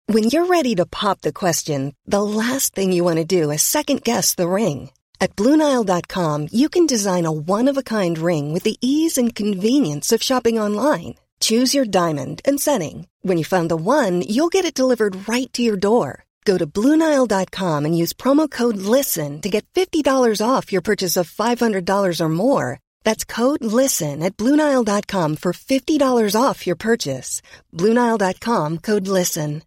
When you're ready to pop the question, the last thing you want to do is second-guess the ring. At BlueNile.com, you can design a one-of-a-kind ring with the ease and convenience of shopping online. Choose your diamond and setting. When you find the one, you'll get it delivered right to your door. Go to BlueNile.com and use promo code LISTEN to get $50 off your purchase of $500 or more. That's code LISTEN at BlueNile.com for $50 off your purchase. BlueNile.com, code LISTEN.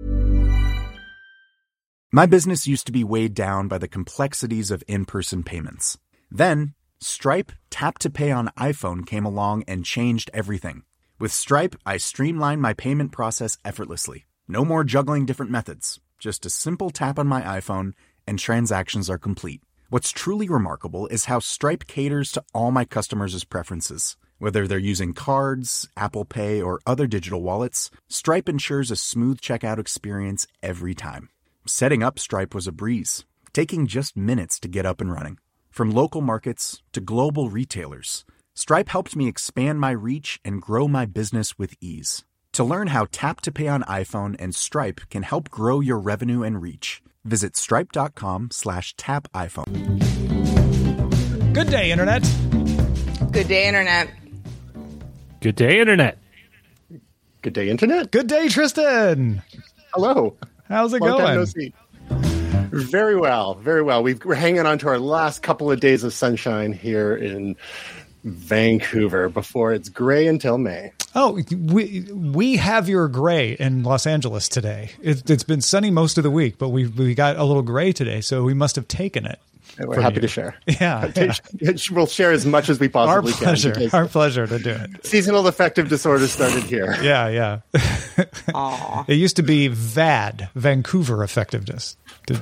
My business used to be weighed down by the complexities of in-person payments. Then, Stripe Tap to Pay on iPhone came along and changed everything. With Stripe, I streamlined my payment process effortlessly. No more juggling different methods. Just a simple tap on my iPhone and transactions are complete. What's truly remarkable is how Stripe caters to all my customers' preferences. Whether they're using cards, Apple Pay, or other digital wallets, Stripe ensures a smooth checkout experience every time. Setting up Stripe was a breeze, taking just minutes to get up and running. From local markets to global retailers, Stripe helped me expand my reach and grow my business with ease. To learn how Tap to Pay on iPhone and Stripe can help grow your revenue and reach, visit stripe.com/tapiphone. Good day, Internet. Good day, Internet. Good day, Internet. Good day, Internet. Good day, Tristan. Hello. How's it Long going? time no see. Very well, very well. We're hanging on to our last couple of days of sunshine here in Vancouver before it's gray until May. Oh, we have your gray in Los Angeles today. It's been sunny most of the week, but we got a little gray today, so we must have taken it. And we're happy to share. Yeah. We'll share as much as we possibly can. Our pleasure to do it. Seasonal affective disorder started here. Yeah. Aw. It used to be VAD, Vancouver Effectiveness.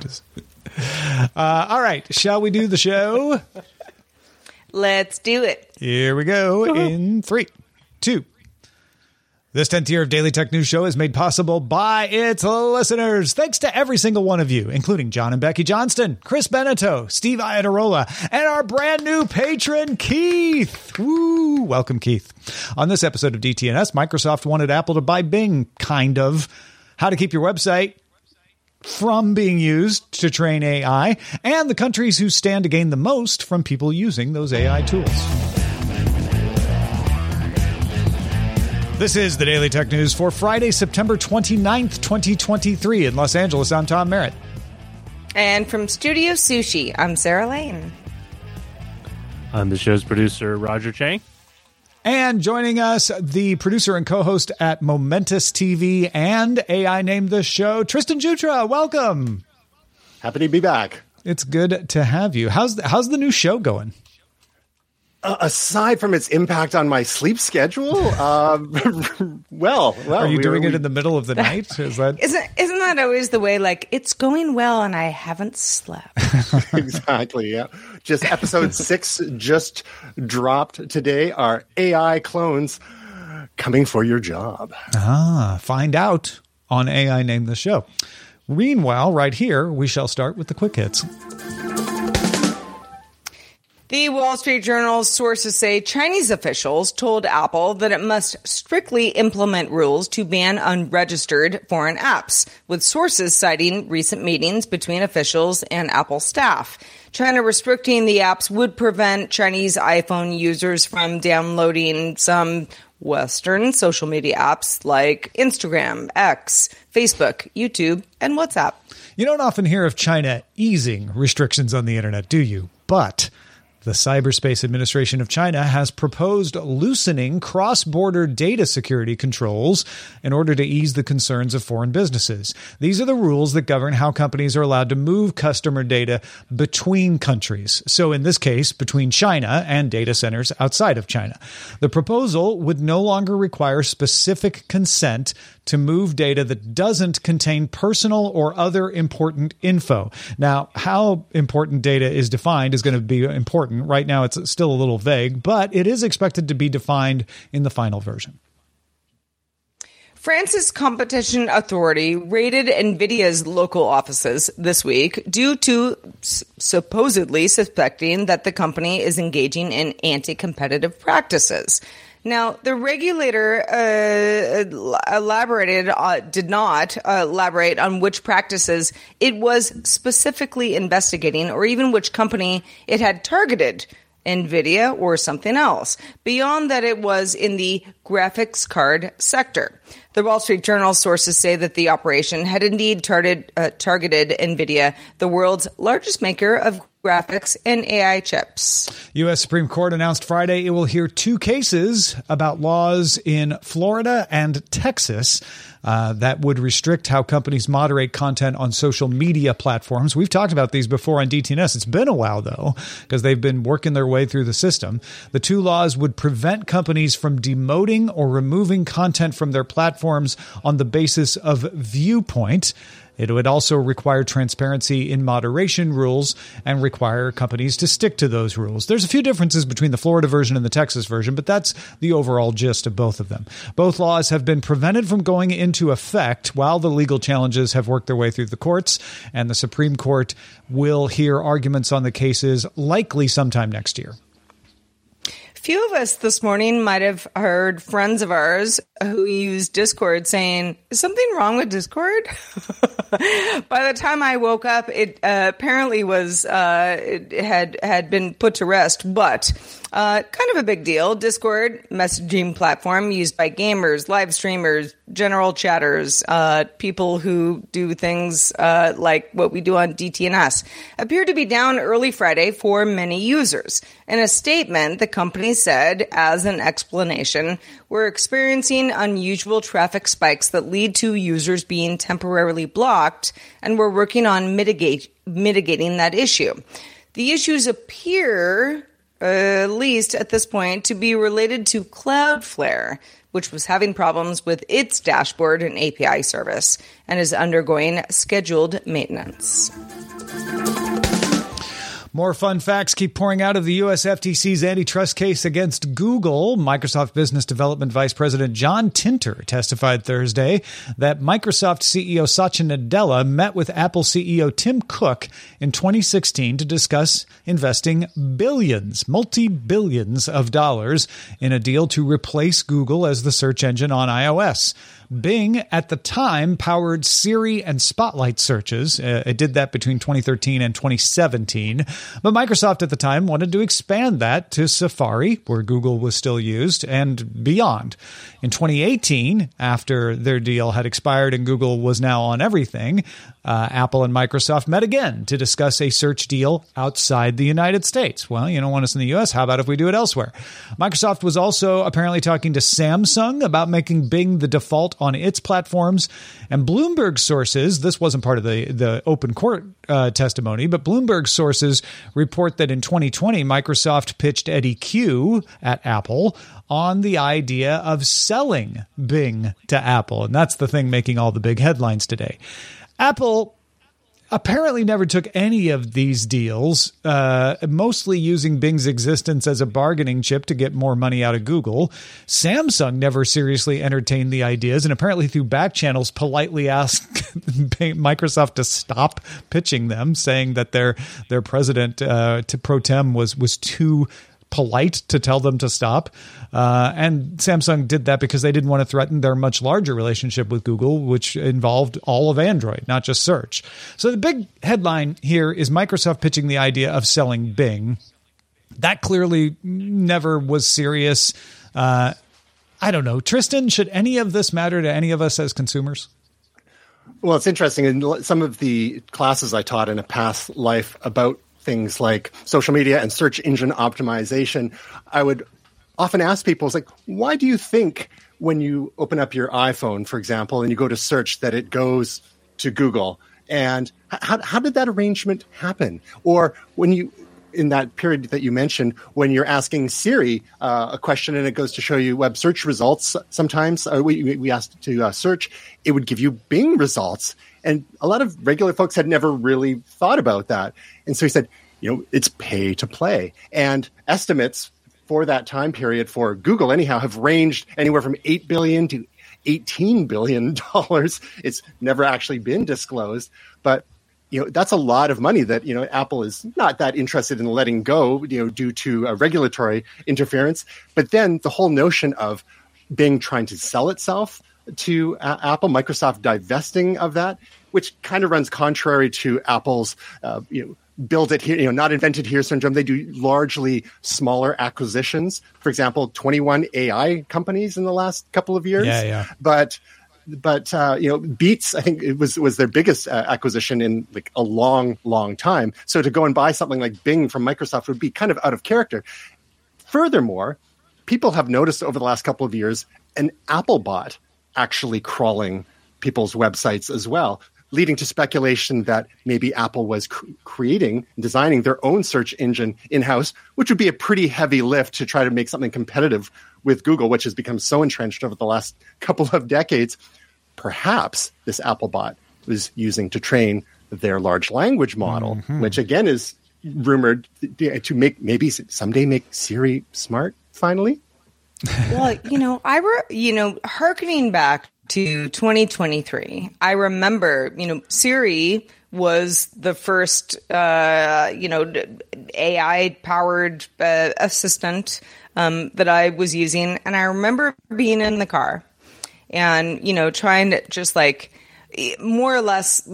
All right, shall we do the show? Let's do it. Here we go in 3, 2. This 10th year of Daily Tech News Show is made possible by its listeners. Thanks to every single one of you, including John and Becky Johnston, Chris Beneteau, Steve Iadarola, and our brand new patron, Keith. Woo! Welcome, Keith. On this episode of DTNS, Microsoft wanted Apple to buy Bing, kind of. How to keep your website from being used to train AI, and the countries who stand to gain the most from people using those AI tools. This is the Daily Tech News for Friday, September 29th, 2023. In Los Angeles, I'm Tom Merritt. And from Studio Sushi, I'm Sarah Lane. I'm the show's producer, Roger Chang. And joining us, the producer and co-host at Momentous TV and AI Named This Show, Tristan Jutra. Welcome. Happy to be back. It's good to have you. How's the new show going? Aside from its impact on my sleep schedule, well. Are you doing it in the middle of the night? Isn't that always the way? Like, it's going well, and I haven't slept. Exactly. Yeah. Just episode 6 just dropped today. Our AI clones coming for your job. Find out on AI Name the Show. Meanwhile, right here, we shall start with the quick hits. The Wall Street Journal's sources say Chinese officials told Apple that it must strictly implement rules to ban unregistered foreign apps, with sources citing recent meetings between officials and Apple staff. China restricting the apps would prevent Chinese iPhone users from downloading some Western social media apps like Instagram, X, Facebook, YouTube, and WhatsApp. You don't often hear of China easing restrictions on the internet, do you? But the Cyberspace Administration of China has proposed loosening cross-border data security controls in order to ease the concerns of foreign businesses. These are the rules that govern how companies are allowed to move customer data between countries. So in this case, between China and data centers outside of China. The proposal would no longer require specific consent to move data that doesn't contain personal or other important info. Now, how important data is defined is going to be important. Right now, it's still a little vague, but it is expected to be defined in the final version. France's competition authority raided NVIDIA's local offices this week due to supposedly suspecting that the company is engaging in anti-competitive practices. Now, the regulator did not elaborate on which practices it was specifically investigating or even which company it had targeted, NVIDIA or something else, beyond that it was in the graphics card sector. The Wall Street Journal sources say that the operation had indeed targeted NVIDIA, the world's largest maker of graphics and AI chips. U.S. Supreme Court announced Friday it will hear 2 cases about laws in Florida and Texas that would restrict how companies moderate content on social media platforms. We've talked about these before on DTNS. It's been a while, though, because they've been working their way through the system. The 2 laws would prevent companies from demoting or removing content from their platforms on the basis of viewpoint. It would also require transparency in moderation rules and require companies to stick to those rules. There's a few differences between the Florida version and the Texas version, but that's the overall gist of both of them. Both laws have been prevented from going into effect while the legal challenges have worked their way through the courts, and the Supreme Court will hear arguments on the cases likely sometime next year. Few of us this morning might have heard friends of ours who use Discord saying, "Is something wrong with Discord?" By the time I woke up, it apparently was it had been put to rest, but kind of a big deal. Discord, messaging platform used by gamers, live streamers, general chatters, people who do things like what we do on DTNS, appeared to be down early Friday for many users. In a statement, the company said, as an explanation, "We're experiencing unusual traffic spikes that lead to users being temporarily blocked, and we're working on mitigating that issue. The issues appear, at least at this point, to be related to Cloudflare, which was having problems with its dashboard and API service and is undergoing scheduled maintenance." More fun facts keep pouring out of the U.S. FTC's antitrust case against Google. Microsoft Business Development Vice President John Tinter testified Thursday that Microsoft CEO Satya Nadella met with Apple CEO Tim Cook in 2016 to discuss investing billions, multi-billions of dollars in a deal to replace Google as the search engine on iOS. Bing, at the time, powered Siri and Spotlight searches. It did that between 2013 and 2017. But Microsoft at the time wanted to expand that to Safari, where Google was still used, and beyond. In 2018, after their deal had expired and Google was now on everything, Apple and Microsoft met again to discuss a search deal outside the United States. Well, you don't want us in the U.S. How about if we do it elsewhere? Microsoft was also apparently talking to Samsung about making Bing the default on its platforms. And Bloomberg sources, this wasn't part of the open court testimony, but Bloomberg sources report that in 2020, Microsoft pitched Eddie Q at Apple on the idea of selling Bing to Apple. And that's the thing making all the big headlines today. Apple apparently never took any of these deals, mostly using Bing's existence as a bargaining chip to get more money out of Google. Samsung never seriously entertained the ideas and apparently through back channels politely asked Microsoft to stop pitching them, saying that their president, pro tem, was too polite to tell them to stop. And Samsung did that because they didn't want to threaten their much larger relationship with Google, which involved all of Android, not just search. So the big headline here is Microsoft pitching the idea of selling Bing. That clearly never was serious. I don't know. Tristan, should any of this matter to any of us as consumers? Well, it's interesting. In some of the classes I taught in a past life about things like social media and search engine optimization, I would often ask people, it's like, why do you think when you open up your iPhone, for example, and you go to search that it goes to Google? And how did that arrangement happen? Or when you, in that period that you mentioned, when you're asking Siri a question and it goes to show you web search results, sometimes we asked it to search, it would give you Bing results. And a lot of regular folks had never really thought about that. And so he said, it's pay to play. And estimates for that time period for Google, anyhow, have ranged anywhere from $8 billion to $18 billion. It's never actually been disclosed. But that's a lot of money that, Apple is not that interested in letting go, due to regulatory interference. But then the whole notion of Bing trying to sell itself to Apple, Microsoft divesting of that, which kind of runs contrary to Apple's, build it here, not invented here syndrome. They do largely smaller acquisitions. For example, 21 AI companies in the last couple of years. Yeah. But Beats, I think it was their biggest acquisition in like a long, long time. So to go and buy something like Bing from Microsoft would be kind of out of character. Furthermore, people have noticed over the last couple of years an Apple bot actually crawling people's websites as well, leading to speculation that maybe Apple was designing their own search engine in-house, which would be a pretty heavy lift to try to make something competitive with Google, which has become so entrenched over the last couple of decades. Perhaps this Apple bot was using to train their large language model, which again is rumored to someday make Siri smart finally. Well, hearkening back to 2023, I remember, Siri was the first, AI-powered assistant that I was using. And I remember being in the car and, trying to just more or less,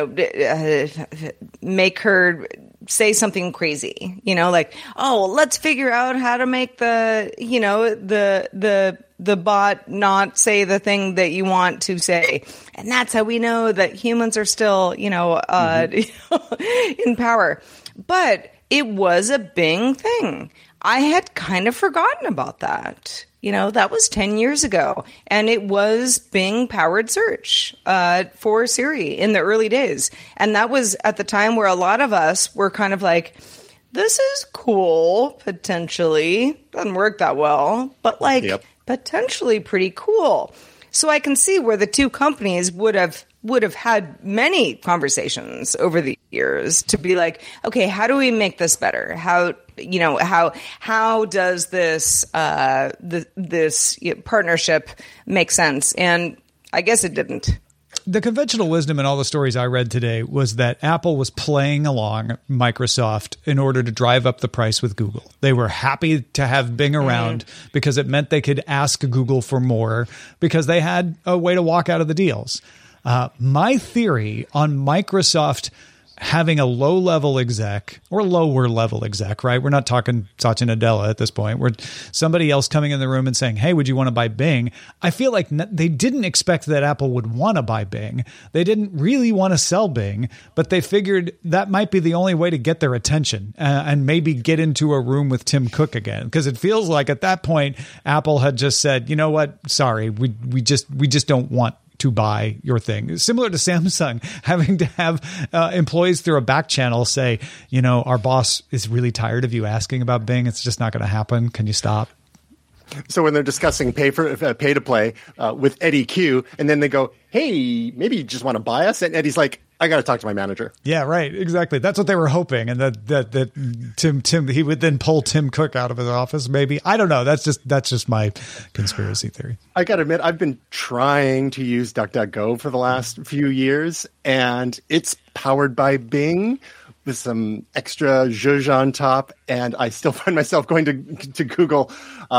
make her say something crazy, let's figure out how to make the bot not say the thing that you want to say. And that's how we know that humans are still, in power. But it was a Bing thing. I had kind of forgotten about that. That was 10 years ago. And it was Bing powered search for Siri in the early days. And that was at the time where a lot of us were kind of like, this is cool, potentially. Doesn't work that well, but potentially pretty cool. So I can see where the two companies would have had many conversations over the years to be like, okay, how do we make this better? How does this this partnership make sense? And I guess it didn't. The conventional wisdom in all the stories I read today was that Apple was playing along Microsoft in order to drive up the price with Google. They were happy to have Bing around because it meant they could ask Google for more because they had a way to walk out of the deals. My theory on Microsoft having a low-level exec or lower-level exec, right? We're not talking Satya Nadella at this point. We're somebody else coming in the room and saying, hey, would you want to buy Bing? I feel like they didn't expect that Apple would want to buy Bing. They didn't really want to sell Bing, but they figured that might be the only way to get their attention and maybe get into a room with Tim Cook again. Because it feels like at that point, Apple had just said, you know what? Sorry, we just don't want to buy your thing. Similar to Samsung having to have employees through a back channel say, our boss is really tired of you asking about Bing. It's just not going to happen. Can you stop? So when they're discussing pay to play with Eddie Q, and then they go, hey, maybe you just want to buy us? And Eddie's like, I got to talk to my manager. Yeah, right. Exactly. That's what they were hoping. And that Tim, he would then pull Tim Cook out of his office. Maybe. I don't know. That's just my conspiracy theory. I got to admit, I've been trying to use DuckDuckGo for the last few years, and it's powered by Bing with some extra zhuzh on top, and I still find myself going to Google,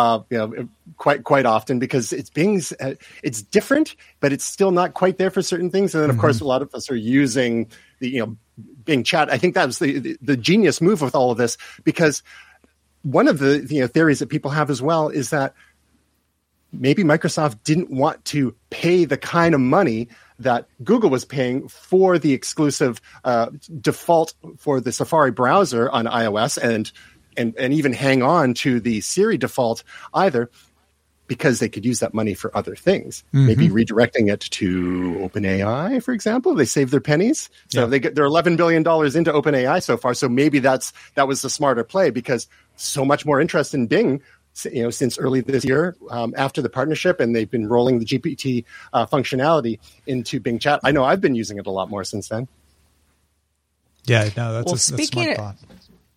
quite often because it's Bing's. It's different, but it's still not quite there for certain things. And then, of course, a lot of us are using the Bing Chat. I think that was the genius move with all of this, because one of the theories that people have as well is that maybe Microsoft didn't want to pay the kind of money that Google was paying for the exclusive default for the Safari browser on iOS and even hang on to the Siri default either, because they could use that money for other things, maybe redirecting it to OpenAI, for example. They save their pennies. So they're $11 billion into OpenAI so far. So maybe that was the smarter play, because so much more interest in Bing since early this year after the partnership, and they've been rolling the GPT functionality into Bing Chat. I know I've been using it a lot more since then. Yeah, no, that's a smart thought.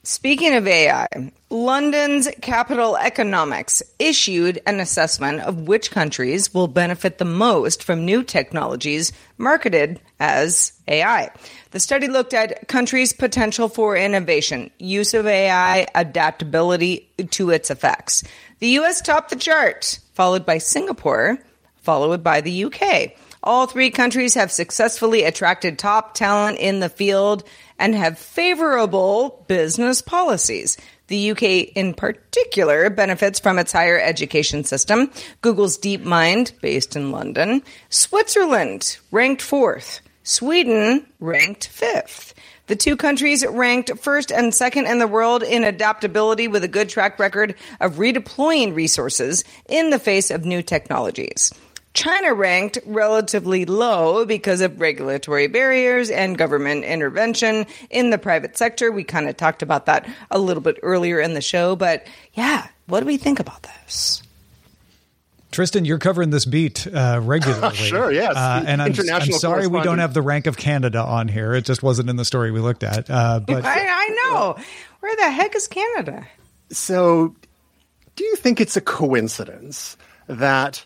Speaking of AI, London's Capital Economics issued an assessment of which countries will benefit the most from new technologies marketed as AI. The study looked at countries' potential for innovation, use of AI, adaptability to its effects. The U.S. topped the chart, followed by Singapore, followed by the UK. All three countries have successfully attracted top talent in the field and have favorable business policies. The UK in particular benefits from its higher education system. Google's DeepMind, based in London. Switzerland, ranked 4th. Sweden, ranked 5th. The two countries ranked first and second in the world in adaptability with a good track record of redeploying resources in the face of new technologies. China ranked relatively low because of regulatory barriers and government intervention in the private sector. We kind of talked about that a little bit earlier in the show, but yeah, what do we think about this? Tristan, you're covering this beat regularly. Sure, yes. And I'm sorry we don't have the rank of Canada on here. It just wasn't in the story we looked at. But I know. Where the heck is Canada? So do you think it's a coincidence that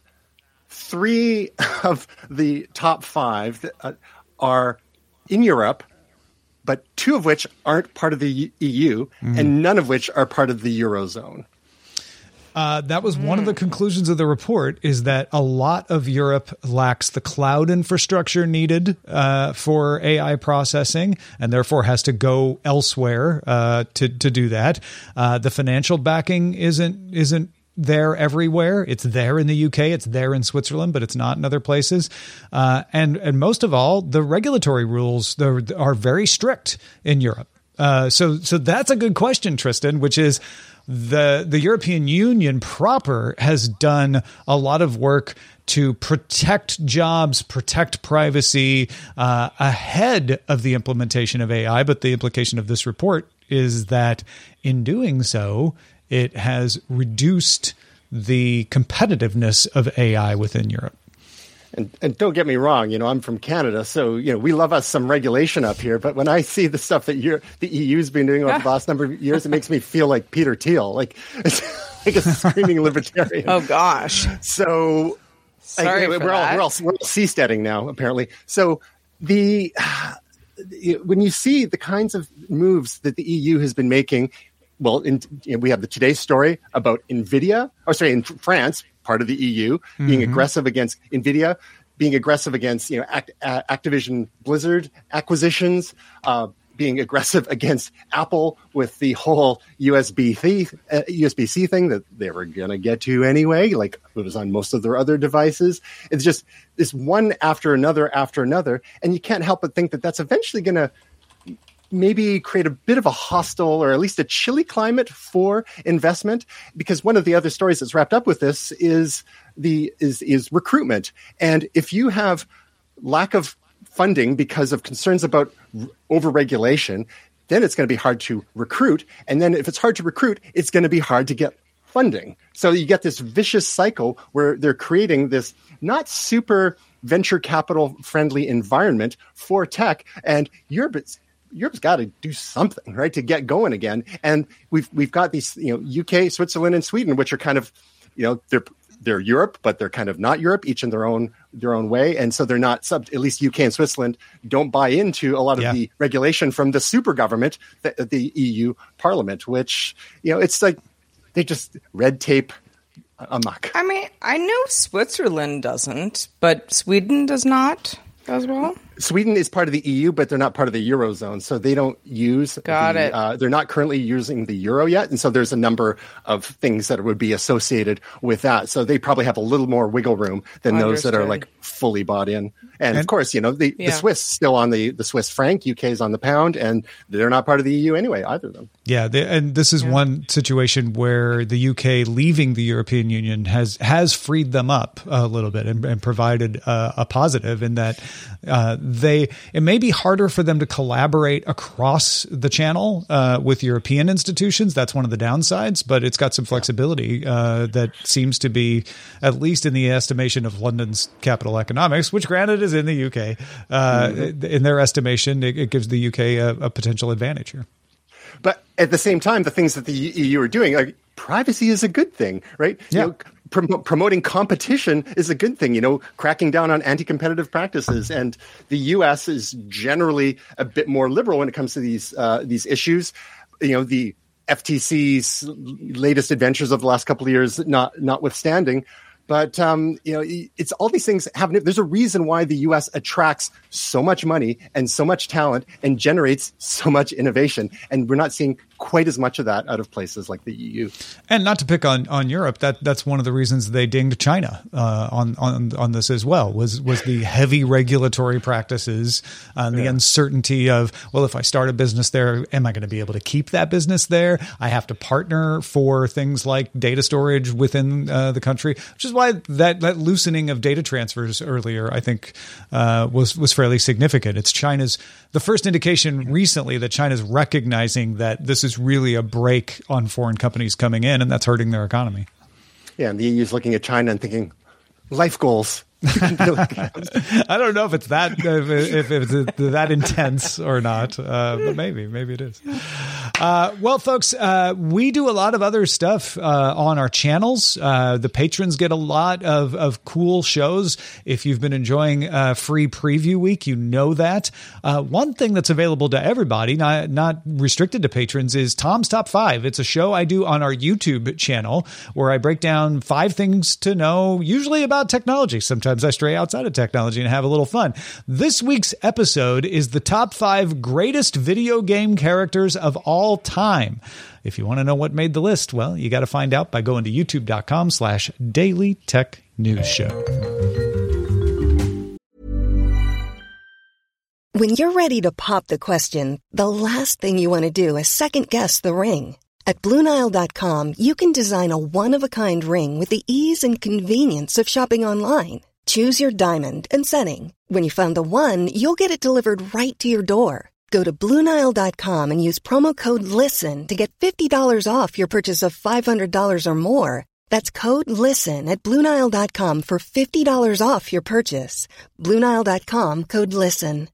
3 of the top 5 are in Europe, but 2 of which aren't part of the EU, and none of which are part of the Eurozone? That was one of the conclusions of the report, is that a lot of Europe lacks the cloud infrastructure needed for AI processing, and therefore has to go elsewhere to do that. The financial backing isn't there everywhere. It's there in the UK, it's there in Switzerland, but it's not in other places. And most of all, the regulatory rules are very strict in Europe. So that's a good question, Tristan, which is the European Union proper has done a lot of work to protect jobs, protect privacy ahead of the implementation of AI. But the implication of this report is that in doing so, it has reduced the competitiveness of AI within Europe. And don't get me wrong, I'm from Canada, so we love us some regulation up here. But when I see the stuff that the EU's been doing over the last number of years, it makes me feel like Peter Thiel, like a screaming libertarian. Oh gosh! So we're all seasteading now, apparently. So when you see the kinds of moves that the EU has been making, well, we have the Today story about NVIDIA, in France, part of the EU, being aggressive against NVIDIA, being aggressive against Activision Blizzard acquisitions, being aggressive against Apple with the whole USB-C thing that they were going to get to anyway, like it was on most of their other devices. It's just this one after another, and you can't help but think that that's eventually going to maybe create a bit of a hostile or at least a chilly climate for investment, because one of the other stories that's wrapped up with this is recruitment. And if you have lack of funding because of concerns about overregulation, then it's going to be hard to recruit. And then if it's hard to recruit, it's going to be hard to get funding. So you get this vicious cycle where they're creating this not super venture capital friendly environment for tech, and Europe's got to do something, right, to get going again. And we've got these, UK, Switzerland, and Sweden, which are kind of, they're Europe, but they're kind of not Europe, each in their own way. And so they're not at least UK and Switzerland don't buy into a lot of the regulation from the super government, the EU Parliament, which, it's like they just red tape amok. I mean, I know Switzerland doesn't, but Sweden does not as well. Sweden is part of the EU, but they're not part of the Eurozone, so they don't use they're not currently using the euro yet, and so there's a number of things that would be associated with that. So they probably have a little more wiggle room than those that are like fully bought in. And of course, the Swiss still on the Swiss franc, UK is on the pound, and they're not part of the EU anyway, either of them. Yeah, and this is one situation where the UK leaving the European Union has freed them up a little bit and provided a positive in that it may be harder for them to collaborate across the channel with European institutions. That's one of the downsides, but it's got some flexibility that seems to be, at least in the estimation of London's Capital Economics, which granted is in the UK, in their estimation, it gives the UK a potential advantage here. But at the same time, the things that the EU are doing, like privacy is a good thing, right? Yeah. Promoting competition is a good thing, cracking down on anti-competitive practices. And the U.S. is generally a bit more liberal when it comes to these issues. The FTC's latest adventures of the last couple of years, notwithstanding. But, it's all these things there's a reason why the U.S. attracts so much money and so much talent and generates so much innovation. And we're not seeing quite as much of that out of places like the EU. And not to pick on Europe, that's one of the reasons they dinged China on this as well, was the heavy regulatory practices and the uncertainty of, well, if I start a business there, am I going to be able to keep that business there? I have to partner for things like data storage within the country, which is why that loosening of data transfers earlier, I think, was fairly significant. It's the first indication recently that China's recognizing that this is really a brake on foreign companies coming in, and that's hurting their economy. Yeah, and the EU is looking at China and thinking, life goals. I don't know if it's that if it's that intense or not, but maybe it is. Well, folks, we do a lot of other stuff on our channels. The patrons get a lot of cool shows. If you've been enjoying free preview week, you know that. One thing that's available to everybody, not restricted to patrons, is Tom's Top 5. It's a show I do on our YouTube channel where I break down 5 things to know, usually about technology. Sometimes I stray outside of technology and have a little fun. This week's episode is the top 5 greatest video game characters of all time. If you want to know what made the list, well, you got to find out by going to youtube.com/Daily Tech News Show. When you're ready to pop the question, the last thing you want to do is second guess the ring. At BlueNile.com, you can design a one-of-a-kind ring with the ease and convenience of shopping online. Choose your diamond and setting. When you find the one, you'll get it delivered right to your door. Go to BlueNile.com and use promo code LISTEN to get $50 off your purchase of $500 or more. That's code LISTEN at BlueNile.com for $50 off your purchase. BlueNile.com, code LISTEN.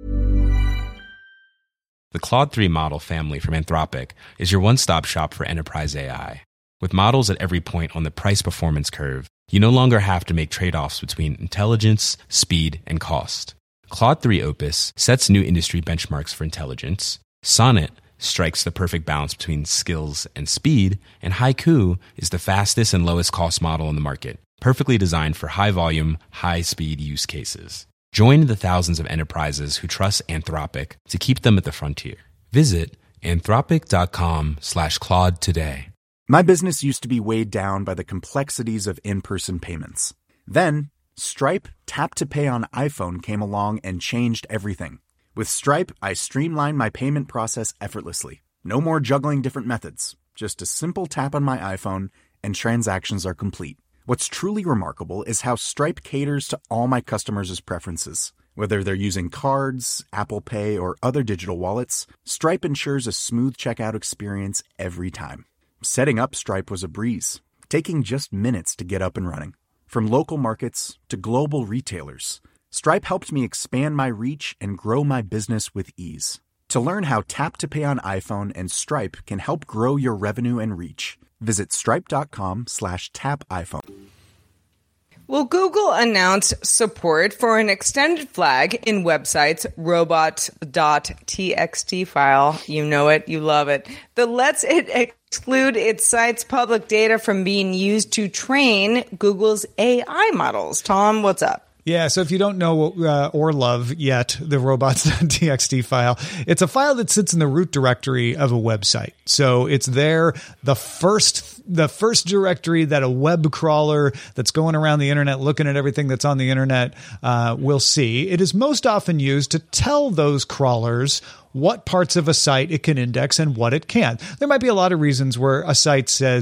The Claude 3 model family from Anthropic is your one-stop shop for enterprise AI. With models at every point on the price-performance curve, you no longer have to make trade-offs between intelligence, speed, and cost. Claude 3 Opus sets new industry benchmarks for intelligence. Sonnet strikes the perfect balance between skills and speed. And Haiku is the fastest and lowest cost model in the market, perfectly designed for high-volume, high-speed use cases. Join the thousands of enterprises who trust Anthropic to keep them at the frontier. Visit anthropic.com/Claude today. My business used to be weighed down by the complexities of in-person payments. Then, Stripe Tap to Pay on iPhone came along and changed everything. With Stripe, I streamlined my payment process effortlessly. No more juggling different methods. Just a simple tap on my iPhone and transactions are complete. What's truly remarkable is how Stripe caters to all my customers' preferences. Whether they're using cards, Apple Pay, or other digital wallets, Stripe ensures a smooth checkout experience every time. Setting up Stripe was a breeze, taking just minutes to get up and running. From local markets to global retailers, Stripe helped me expand my reach and grow my business with ease. To learn how Tap to Pay on iPhone and Stripe can help grow your revenue and reach, visit stripe.com/tapiphone. Well, Google announced support for an extended flag in websites robot.txt file. You know it, you love it. That lets it exclude its site's public data from being used to train Google's AI models. Tom, what's up? Yeah, so if you don't know or love yet the robots.txt file, it's a file that sits in the root directory of a website. So it's there, the first directory that a web crawler that's going around the internet looking at everything that's on the internet will see. It is most often used to tell those crawlers what parts of a site it can index and what it can't. There might be a lot of reasons where a site says,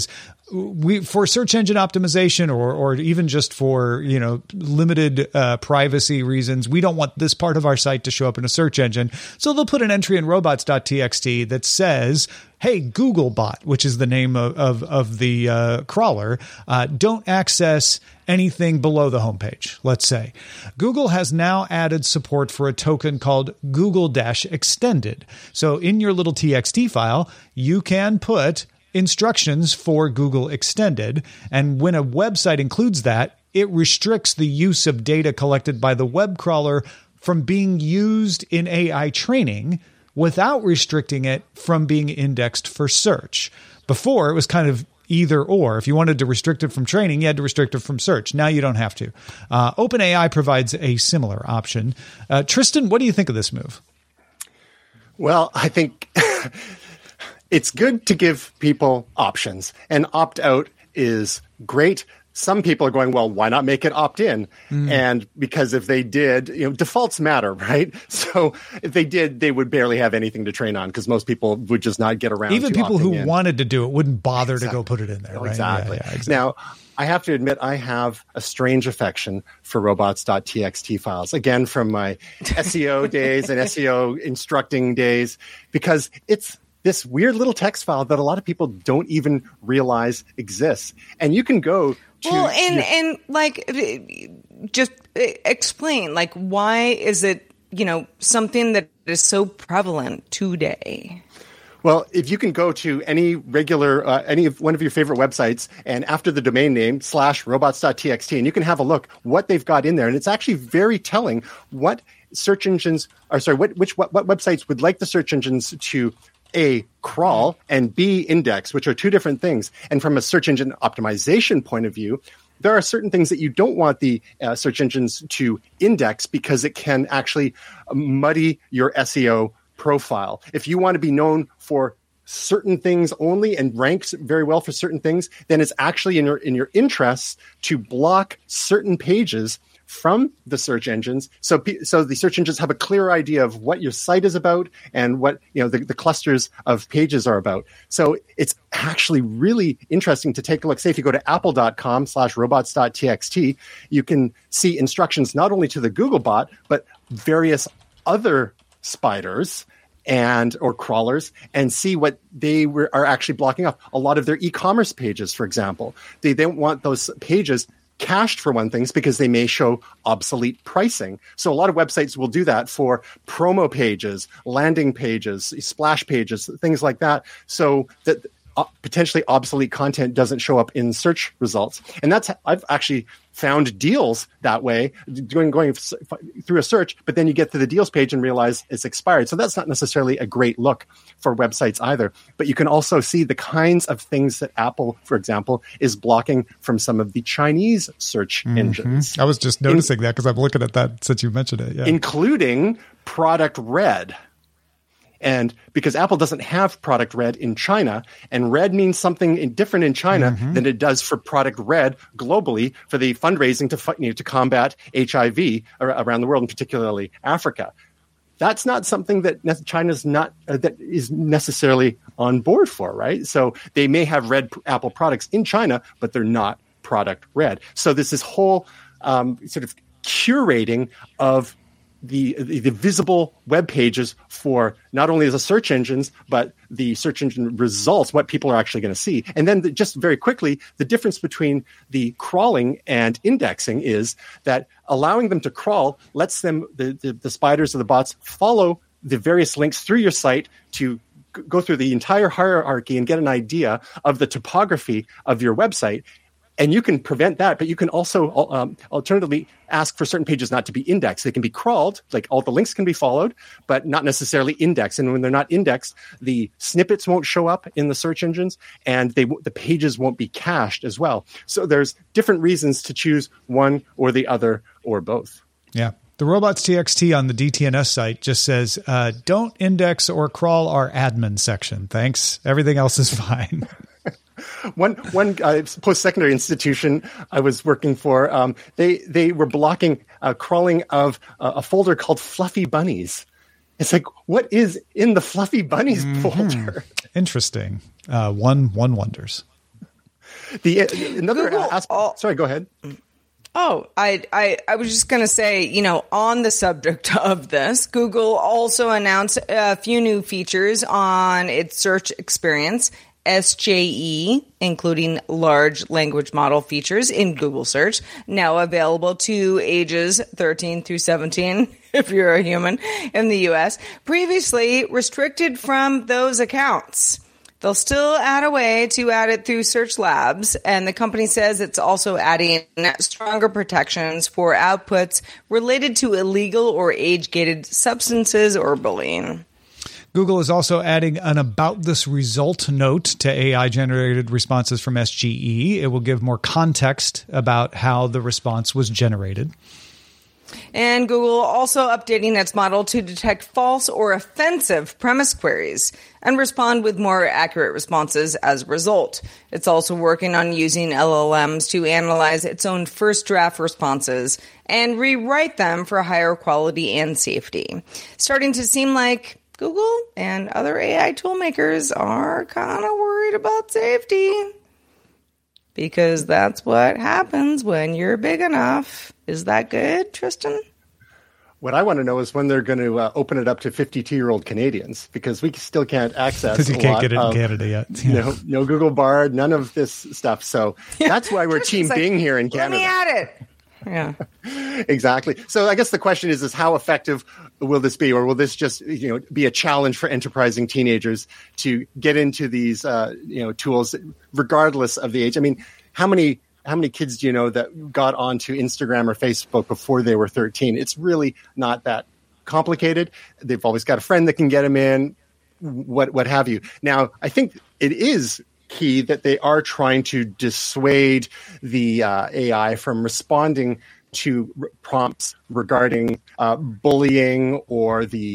for search engine optimization or even just for, limited privacy reasons, we don't want this part of our site to show up in a search engine. So they'll put an entry in robots.txt that says, hey, Googlebot, which is the name of the crawler, don't access anything below the homepage, let's say. Google has now added support for a token called Google-extended. So in your little TXT file, you can put instructions for Google Extended. And when a website includes that, it restricts the use of data collected by the web crawler from being used in AI training without restricting it from being indexed for search. Before, it was kind of either or. If you wanted to restrict it from training, you had to restrict it from search. Now you don't have to. OpenAI provides a similar option. Tristan, what do you think of this move? Well, I think it's good to give people options, and opt-out is great. Some people are going, well, why not make it opt-in? And because if they did, defaults matter, right? So if they did, they would barely have anything to train on because most people would just not get around even to people who in. wanted to do it wouldn't bother to go put it in there, right? Exactly. Yeah, exactly. Now, I have to admit, I have a strange affection for robots.txt files, again, from my SEO days and SEO instructing days, because it's this weird little text file that a lot of people don't even realize exists. And you can go to... just explain, why is it, something that is so prevalent today? Well, if you can go to any regular, any of one of your favorite websites, and after the domain name /robots.txt, and you can have a look what they've got in there. And it's actually very telling what search engines what websites would like the search engines to A, crawl, and B, index, which are two different things. And from a search engine optimization point of view, there are certain things that you don't want the search engines to index because it can actually muddy your SEO profile. If you want to be known for certain things only and ranks very well for certain things, then it's actually in your interests to block certain pages from the search engines, so the search engines have a clear idea of what your site is about and what the clusters of pages are about. So it's actually really interesting to take a look. Say if you go to apple.com/robots.txt, you can see instructions not only to the Googlebot but various other spiders or crawlers, and see what they are actually blocking off. A lot of their e-commerce pages, for example, they don't want those pages cached for one thing because they may show obsolete pricing. So a lot of websites will do that for promo pages, landing pages, splash pages, things like that, so that potentially obsolete content doesn't show up in search results. And I've actually found deals that way, going through a search, but then you get to the deals page and realize it's expired. So that's not necessarily a great look for websites either. But you can also see the kinds of things that Apple, for example, is blocking from some of the Chinese search engines. I was just noticing that because I'm looking at that since you mentioned it. Yeah. Including product red. And because Apple doesn't have product red in China, and red means something different in China than it does for product red globally for the fundraising to combat HIV around the world, and particularly Africa. That's not something that China's not that is necessarily on board for, right? So they may have red Apple products in China, but they're not product red. So there's this whole sort of curating of the visible web pages for not only the search engines, but the search engine results, what people are actually going to see. And then just very quickly, the difference between the crawling and indexing is that allowing them to crawl lets them, the spiders or the bots, follow the various links through your site to go through the entire hierarchy and get an idea of the topography of your website. And you can prevent that, but you can also alternatively ask for certain pages not to be indexed. They can be crawled, like all the links can be followed, but not necessarily indexed. And when they're not indexed, the snippets won't show up in the search engines, and the pages won't be cached as well. So there's different reasons to choose one or the other or both. Yeah. The robots.txt on the DTNS site just says, don't index or crawl our admin section. Thanks. Everything else is fine. One post-secondary institution I was working for, they were blocking crawling of a folder called Fluffy Bunnies. It's like, what is in the Fluffy Bunnies folder? Interesting. One wonders. Another aspect. Sorry, go ahead. Oh, I was just going to say, on the subject of this, Google also announced a few new features on its search experience, SJE, including large language model features in Google Search, now available to ages 13 through 17, if you're a human, in the U.S., previously restricted from those accounts. They'll still add a way to add it through Search Labs, and the company says it's also adding stronger protections for outputs related to illegal or age-gated substances or bullying. Google is also adding an About This Result note to AI-generated responses from SGE. It will give more context about how the response was generated. And Google also updating its model to detect false or offensive premise queries and respond with more accurate responses as a result. It's also working on using LLMs to analyze its own first draft responses and rewrite them for higher quality and safety. Starting to seem like Google and other AI toolmakers are kind of worried about safety. Because that's what happens when you're big enough. Is that good, Tristan? What I want to know is when they're going to open it up to 52-year-old Canadians, because we still can't access because you can't get it in Canada yet. Yeah. No Google Bard, none of this stuff. So that's why we're Team Bing here in Canada. Let me at it. Yeah, exactly. So I guess the question is how effective will this be, or will this just be a challenge for enterprising teenagers to get into these tools, regardless of the age? I mean, how many kids do you know that got onto Instagram or Facebook before they were 13? It's really not that complicated. They've always got a friend that can get them in, what have you. Now, I think it is key that they are trying to dissuade the AI from responding to prompts regarding bullying or the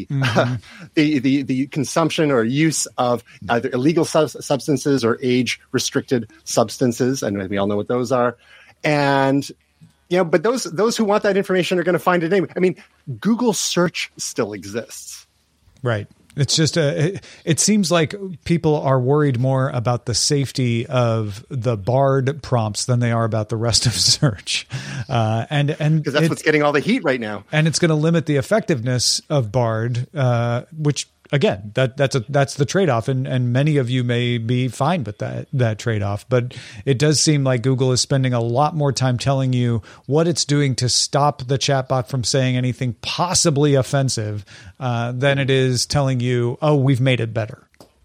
consumption or use of either illegal substances or age-restricted substances, and we all know what those are. And but those who want that information are going to find it anyway. I mean, Google search still exists, right? It's just it seems like people are worried more about the safety of the Bard prompts than they are about the rest of search. And because that's what's getting all the heat right now. And it's going to limit the effectiveness of Bard, which again, that's the trade-off. And many of you may be fine with that trade-off, but it does seem like Google is spending a lot more time telling you what it's doing to stop the chatbot from saying anything possibly offensive than it is telling you, oh, we've made it better.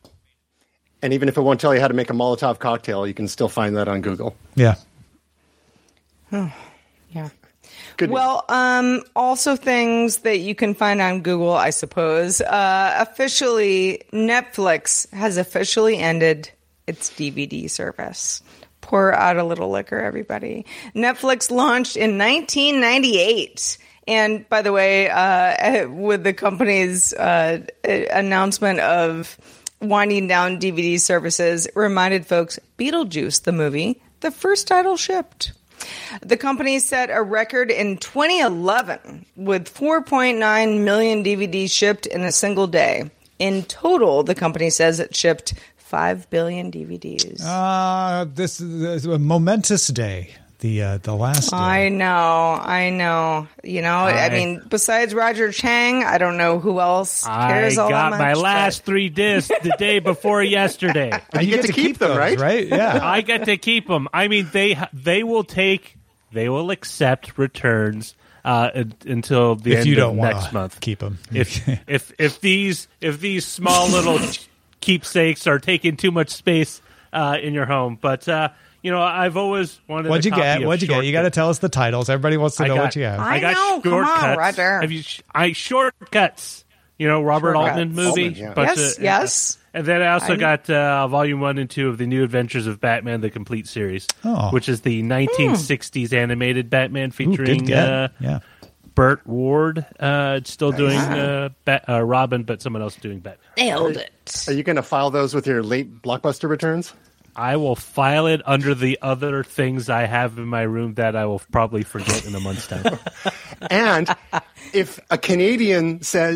And even if it won't tell you how to make a Molotov cocktail, you can still find that on Google. Yeah. Yeah. Good. Well, also things that you can find on Google, I suppose. Officially, Netflix has officially ended its DVD service. Pour out a little liquor, everybody. Netflix launched in 1998. And by the way, with the company's announcement of winding down DVD services, it reminded folks, Beetlejuice, the movie, the first title shipped. The company set a record in 2011 with 4.9 million DVDs shipped in a single day. In total, the company says it shipped 5 billion DVDs. This is a momentous day. The last day. I know. I mean, besides Roger Chang, I don't know who else cares all that much. I got my last 3 discs the day before yesterday. And you get to keep them, those, right? Yeah. I get to keep them. I mean, they will accept returns until the end of next month. Keep them. If these small little keepsakes are taking too much space in your home, but. I've always wanted. What'd you get? You got to tell us the titles. Everybody wants to know what you have. I got Shortcuts. Come on, Roger. Shortcuts. Robert Altman movie. Yes. And then I also got Volume 1 and 2 of the New Adventures of Batman: The Complete Series, which is the 1960s animated Batman featuring Burt Ward. Still doing Robin, but someone else doing Batman. Nailed it. Are you going to file those with your late Blockbuster returns? I will file it under the other things I have in my room that I will probably forget in a month's time. And if a Canadian says,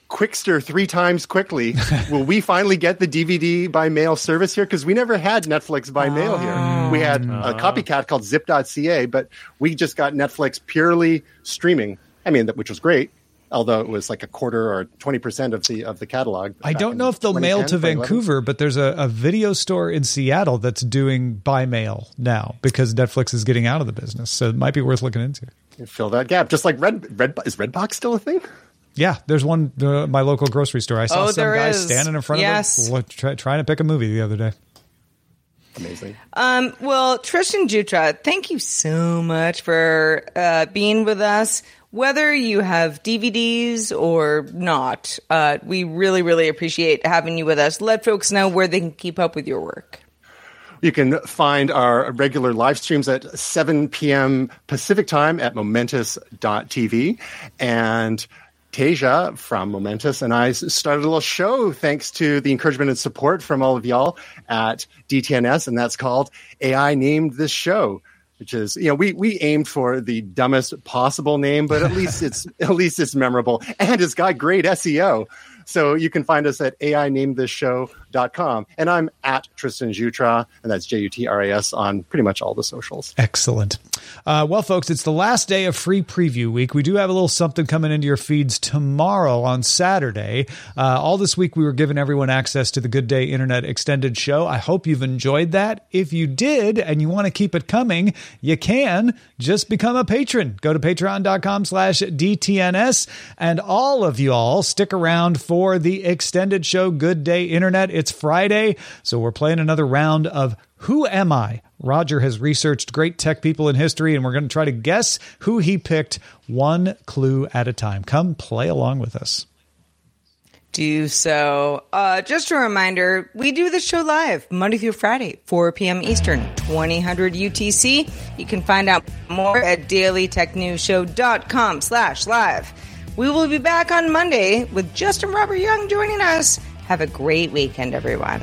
Quickster 3 times quickly. Will we finally get the DVD by mail service here? Because we never had Netflix by mail here. We had a copycat called zip.ca, but we just got Netflix purely streaming. I mean, which was great. Although it was like a quarter or 20% of the catalog. I don't know if they'll mail to Vancouver, but there's a video store in Seattle that's doing by mail now because Netflix is getting out of the business. So it might be worth looking into. Fill that gap. Just like is Redbox still a thing? Yeah, there's one, my local grocery store. I saw some guy standing in front of it trying to pick a movie the other day. Amazing. Well, Tristan Jutra, thank you so much for being with us. Whether you have DVDs or not, we really, really appreciate having you with us. Let folks know where they can keep up with your work. You can find our regular live streams at 7 p.m. Pacific time at Momentous.tv. And Tasia from Momentous and I started a little show thanks to the encouragement and support from all of y'all at DTNS, and that's called AI Named This Show. Which is, we aimed for the dumbest possible name, but at least it's memorable and it's got great SEO. So you can find us at AINamedThisShow.com. And I'm at Tristan Jutra, and that's Jutras on pretty much all the socials. Excellent. Well, folks, it's the last day of free preview week. We do have a little something coming into your feeds tomorrow on Saturday. All this week, we were giving everyone access to the Good Day Internet Extended Show. I hope you've enjoyed that. If you did and you want to keep it coming, you can just become a patron. Go to patreon.com/DTNS. And all of you all stick around for the extended show Good Day Internet. It's Friday, so we're playing another round of Who Am I? Roger has researched great tech people in history, and we're going to try to guess who he picked one clue at a time. Come play along with us. Do so. Just a reminder, we do the show live Monday through Friday, 4 p.m. Eastern, 2000 UTC. You can find out more at dailytechnewsshow.com/live. We will be back on Monday with Justin Robert Young joining us. Have a great weekend, everyone.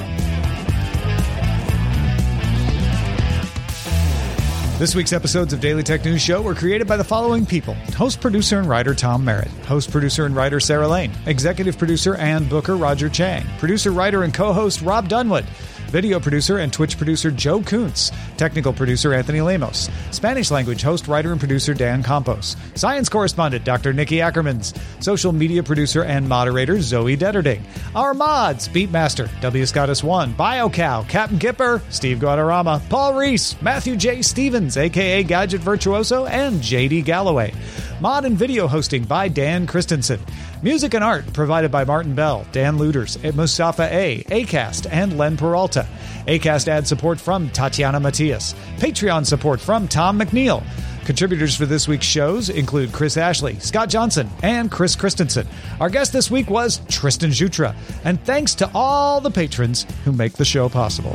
This week's episodes of Daily Tech News Show were created by the following people. Host, producer, and writer Tom Merritt. Host, producer, and writer Sarah Lane. Executive producer and booker Roger Chang. Producer, writer, and co-host Rob Dunwood. Video producer and Twitch producer Joe Kuntz. Technical producer Anthony Lemos. Spanish language host, writer, and producer Dan Campos. Science correspondent Dr. Nikki Ackermans. Social media producer and moderator Zoe Detterding. Our mods, Beatmaster, W. Scottus1, BioCow, Captain Kipper, Steve Guadarrama, Paul Reese, Matthew J. Stevens, a.k.a. Gadget Virtuoso, and J.D. Galloway. Mod and video hosting by Dan Christensen. Music and art provided by Martin Bell, Dan Luders, Mustafa A., Acast, and Len Peralta. Acast ad support from Tatiana Matias. Patreon support from Tom McNeil. Contributors for this week's shows include Chris Ashley, Scott Johnson, and Chris Christensen. Our guest this week was Tristan Jutra. And thanks to all the patrons who make the show possible.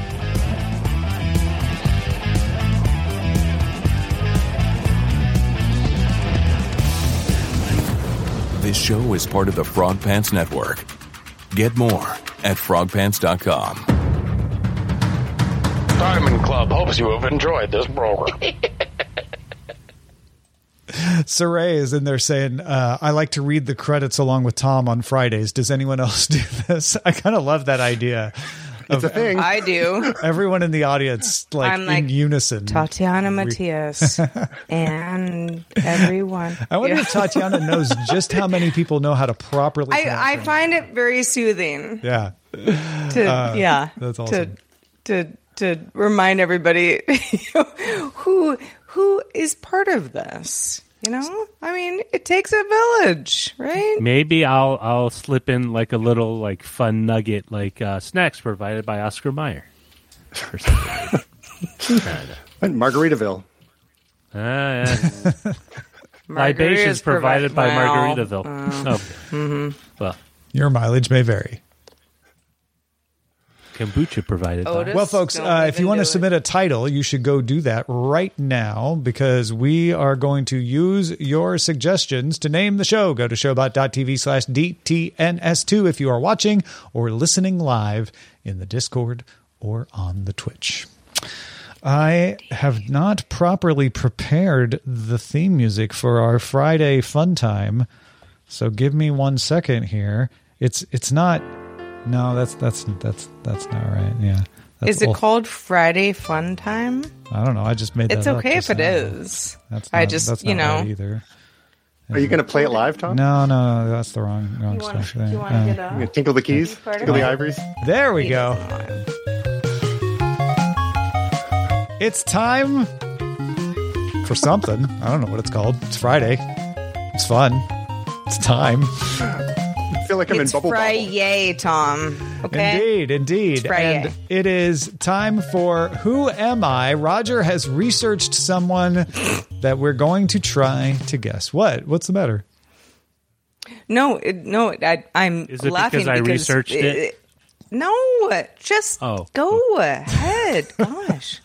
This show is part of the Frog Pants Network. Get more at frogpants.com. Diamond Club hopes you have enjoyed this program. Saray is in there saying, I like to read the credits along with Tom on Fridays. Does anyone else do this? I kind of love that idea. It's a thing. I do. Everyone in the audience, I'm like in unison. Tatiana Matias and everyone. I wonder if Tatiana knows just how many people know how to properly. I find it very soothing. Yeah. That's awesome. To remind everybody who is part of this. You know, I mean, it takes a village, right? Maybe I'll slip in like a little like fun nugget, like snacks provided by Oscar Mayer. And Margaritaville. Libations provided by Margaritaville. Well, your mileage may vary. Kombucha provided by. Well, folks, if you want to submit a title, you should go do that right now because we are going to use your suggestions to name the show. Go to showbot.tv/DTNS2 if you are watching or listening live in the Discord or on the Twitch. I have not properly prepared the theme music for our Friday fun time. So give me 1 second here. It's not. No, that's not right. Yeah. Is it called Friday Fun Time? I don't know. I just made that It's up. okay if it is. That's not right either. Are you going to play it live, Tom? No, that's the wrong stuff. Do you want to get up? Tinkle the keys? Tinkle the ivories? There we go. It's time for something. I don't know what it's called. It's Friday. It's fun. It's time. I feel like I'm in bubble bubble. Yay, Tom. Okay. Indeed. And it is time for Who Am I? Roger has researched someone that we're going to try to guess. What's the matter? No, I'm Is it laughing because I researched it? No, just go ahead. Gosh.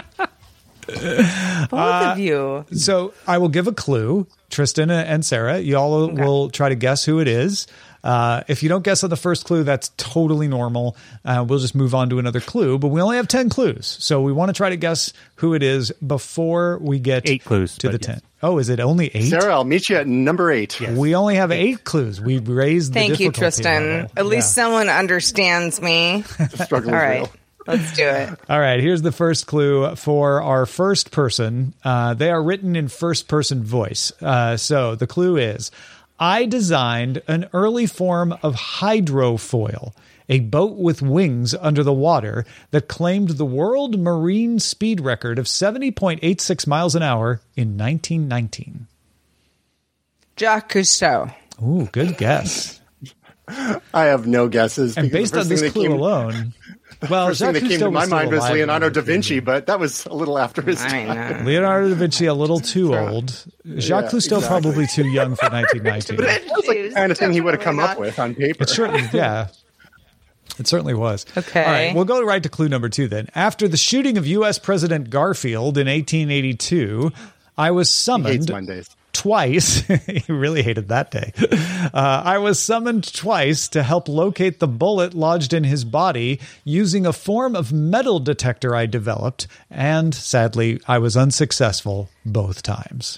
Both of you. So I will give a clue. Tristan and Sarah, you all will try to guess who it is. If you don't guess on the first clue, that's totally normal. We'll just move on to another clue, but we only have 10 clues. So we want to try to guess who it is before we get 8 clues to the 10. Oh, is it only 8? Sarah, I'll meet you at number 8. Yes. We only have 8 clues. We raised the Thank you, difficulty Tristan. level. At least someone understands me. The struggle All is right. real. Let's do it. All right, here's the first clue for our first person. They are written in first-person voice. So the clue is, I designed an early form of hydrofoil, a boat with wings under the water that claimed the world marine speed record of 70.86 miles an hour in 1919. Jacques Cousteau. Ooh, good guess. I have no guesses. And based on this clue alone... Well, first thing that came to my mind was Leonardo da Vinci, but that was a little after his time. Leonardo da Vinci, a little too old. Jacques Cousteau, probably too young for 1919. But that was like the kind of thing he would have come up with on paper. It certainly was. Okay. All right, we'll go right to clue number 2 then. After the shooting of U.S. President Garfield in 1882, I was summoned... He hates Mondays. Twice. He really hated that day. I was summoned twice to help locate the bullet lodged in his body using a form of metal detector I developed, and sadly, I was unsuccessful both times.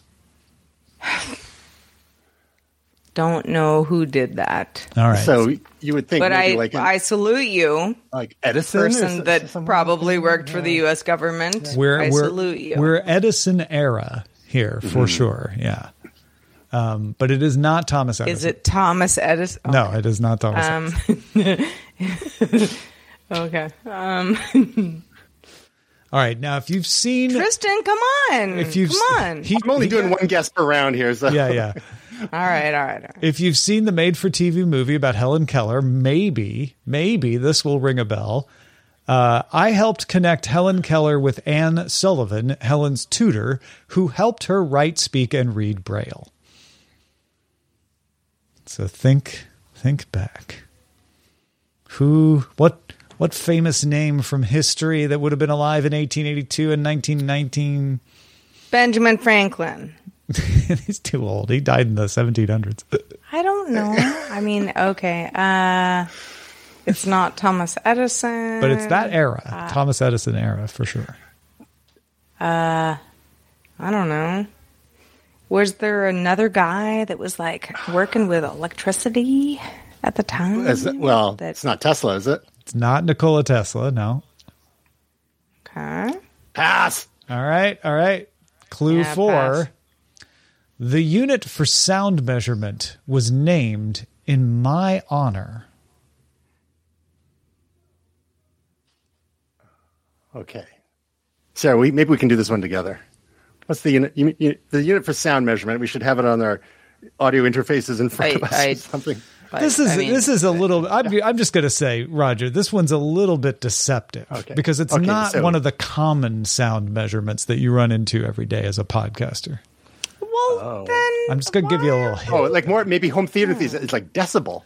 Don't know who did that. All right. So you would think, but maybe I salute you, like Edison, person that probably worked for the U.S. government. I salute you. We're Edison era here for sure. Yeah. But it is not Thomas Edison. Is it Thomas Edison? Okay. No, it is not Thomas Edison. Okay. All right. Now, if you've seen Tristan, come on. I'm only doing one guess per round here. So. Yeah. All right. If you've seen the made-for-TV movie about Helen Keller, maybe this will ring a bell. I helped connect Helen Keller with Anne Sullivan, Helen's tutor, who helped her write, speak, and read Braille. So think back. What famous name from history that would have been alive in 1882 and 1919? Benjamin Franklin. He's too old. He died in the 1700s. I don't know. I mean, okay. It's not Thomas Edison. But it's that era. Thomas Edison era, for sure. I don't know. Was there another guy that was like working with electricity at the time? It's not Tesla, is it? It's not Nikola Tesla, no. Okay. Pass. All right. Clue 4. Pass. The unit for sound measurement was named in my honor. Okay. Sarah, maybe we can do this one together. What's the unit? The unit for sound measurement. We should have it on our audio interfaces in front of us or something. This is a little. I'm just going to say, Roger, this one's a little bit deceptive because it's not one of the common sound measurements that you run into every day as a podcaster. Well, then I'm just going to give you a little hint. Oh, like more maybe home theater thesis. It's like decibel.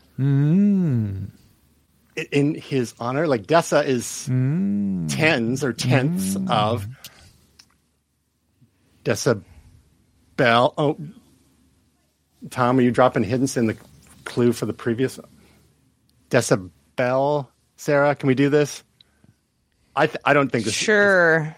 In his honor, like deci is tens or tenths of decibel. Oh, Tom, are you dropping hints in the clue for the previous decibel? Sarah, can we do this? I don't think this. Sure.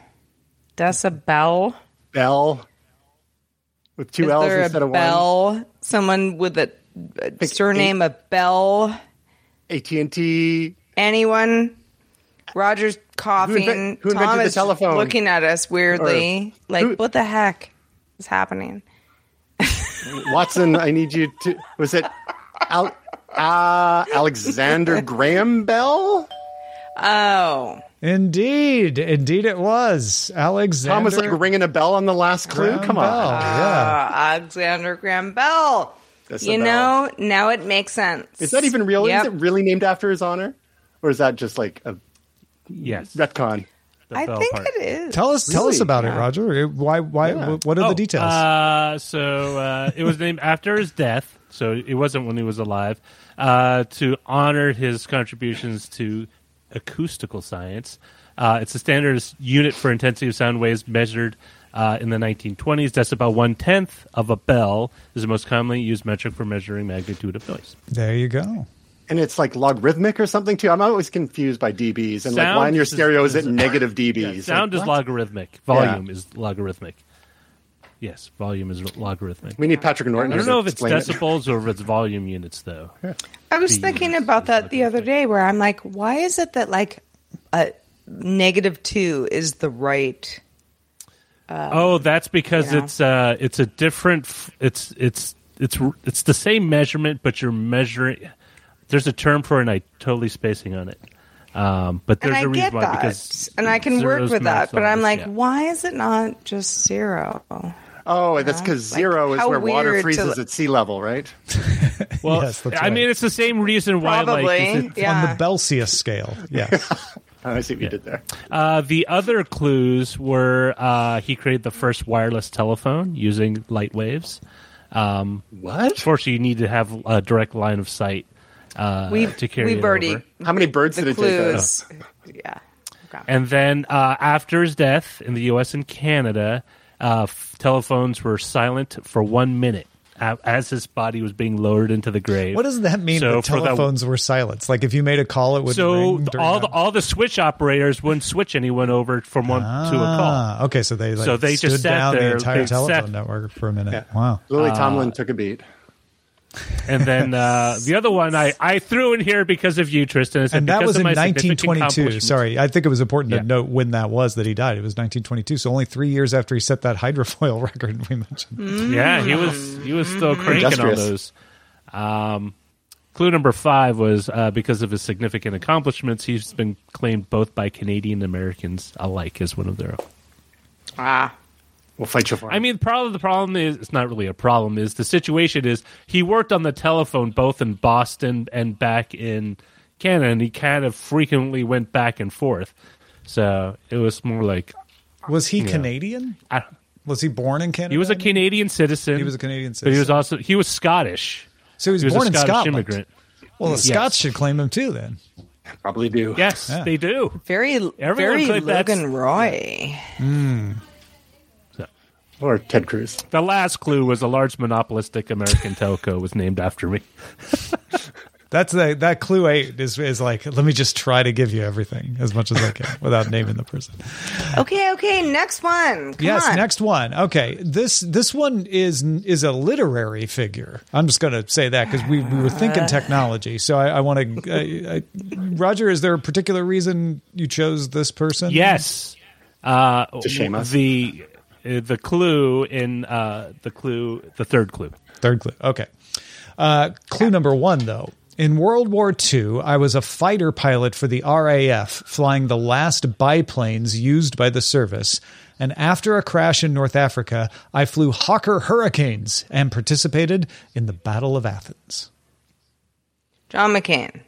Decibel. Bell with two L's instead of one. Bell. Someone with a surname of Bell. AT&T. Anyone? Roger's coughing. Who invented the telephone? Looking at us weirdly. What the heck is happening? Watson, I need you to... Was it Alexander Graham Bell? Oh. Indeed it was. Alexander. Tom was like ringing a bell on the last clue. Come on. Alexander Graham Bell. Now it makes sense. Is that even real? Yep. Is it really named after his honor? Or is that just like a retcon? I think it is. Tell us about it, Roger. Why? What are the details? So it was named after his death. So it wasn't when he was alive. To honor his contributions to acoustical science. It's a standard unit for intensity of sound waves measured in the 1920s. Decibel 1/10 of a bell is the most commonly used metric for measuring magnitude of noise. There you go. And it's like logarithmic or something too. I'm always confused by dBs and like why in your stereo is it negative dBs? Yeah, sound is logarithmic. Volume is logarithmic. Yes, volume is logarithmic. We need Patrick Norton. I don't know if it's decibels or if it's volume units, though. Yeah. I was thinking about that the other day, where I'm like, why is it that like -2 is the right? That's because it's a different. It's the same measurement, but you're measuring. There's a term for it, and I'm totally spacing on it. But there's a reason why, because I can work with that. But I'm like, why is it not just 0? Oh, that's because 0 is where water freezes at sea level, right? Well, yes, I mean, it's the same reason why. Probably, on the Celsius scale. Yes. I see what you did there. The other clues were he created the first wireless telephone using light waves. What? Unfortunately, you need to have a direct line of sight to carry it over. How many birds did it take? Yeah. Okay. And then after his death in the U.S. and Canada, telephones were silent for 1 minute as his body was being lowered into the grave. What does that mean? That telephones were silenced? Like if you made a call, it would ring. So all the switch operators wouldn't switch anyone over from one to a call. Okay, so they just stood down there, the entire telephone network for a minute. Yeah. Wow. Lily Tomlin took a beat. And then the other one I threw in here because of you, Tristan. And that was in 1922. Sorry, I think it was important to note when that was that he died. It was 1922, so only 3 years after he set that hydrofoil record we mentioned. Yeah, he was still cranking on those. Clue number 5 was because of his significant accomplishments, he's been claimed both by Canadian Americans alike as one of their own. We'll fight you for it. I mean, the problem is, it's not really a problem, is the situation is he worked on the telephone both in Boston and back in Canada, and he kind of frequently went back and forth. So it was more like... Was he Canadian? Was he born in Canada? He was a Canadian citizen. He was a Canadian citizen. But he was Scottish. So he was born in Scotland. Immigrant. Well, the Scots should claim him too, then. Probably do. Yes, they do. Very Logan Roy. Or Ted Cruz. The last clue was a large monopolistic American telco was named after me. That clue 8 is like, let me just try to give you everything as much as I can without naming the person. Okay, next one. Come on. Next one. Okay, this one is a literary figure. I'm just going to say that because we were thinking technology. So I want to, Roger, is there a particular reason you chose this person? Yes. To shame us. The clue in the third clue. Third clue. Okay. Clue number 1, though. In World War II, I was a fighter pilot for the RAF, flying the last biplanes used by the service. And after a crash in North Africa, I flew Hawker Hurricanes and participated in the Battle of Athens. John McCain.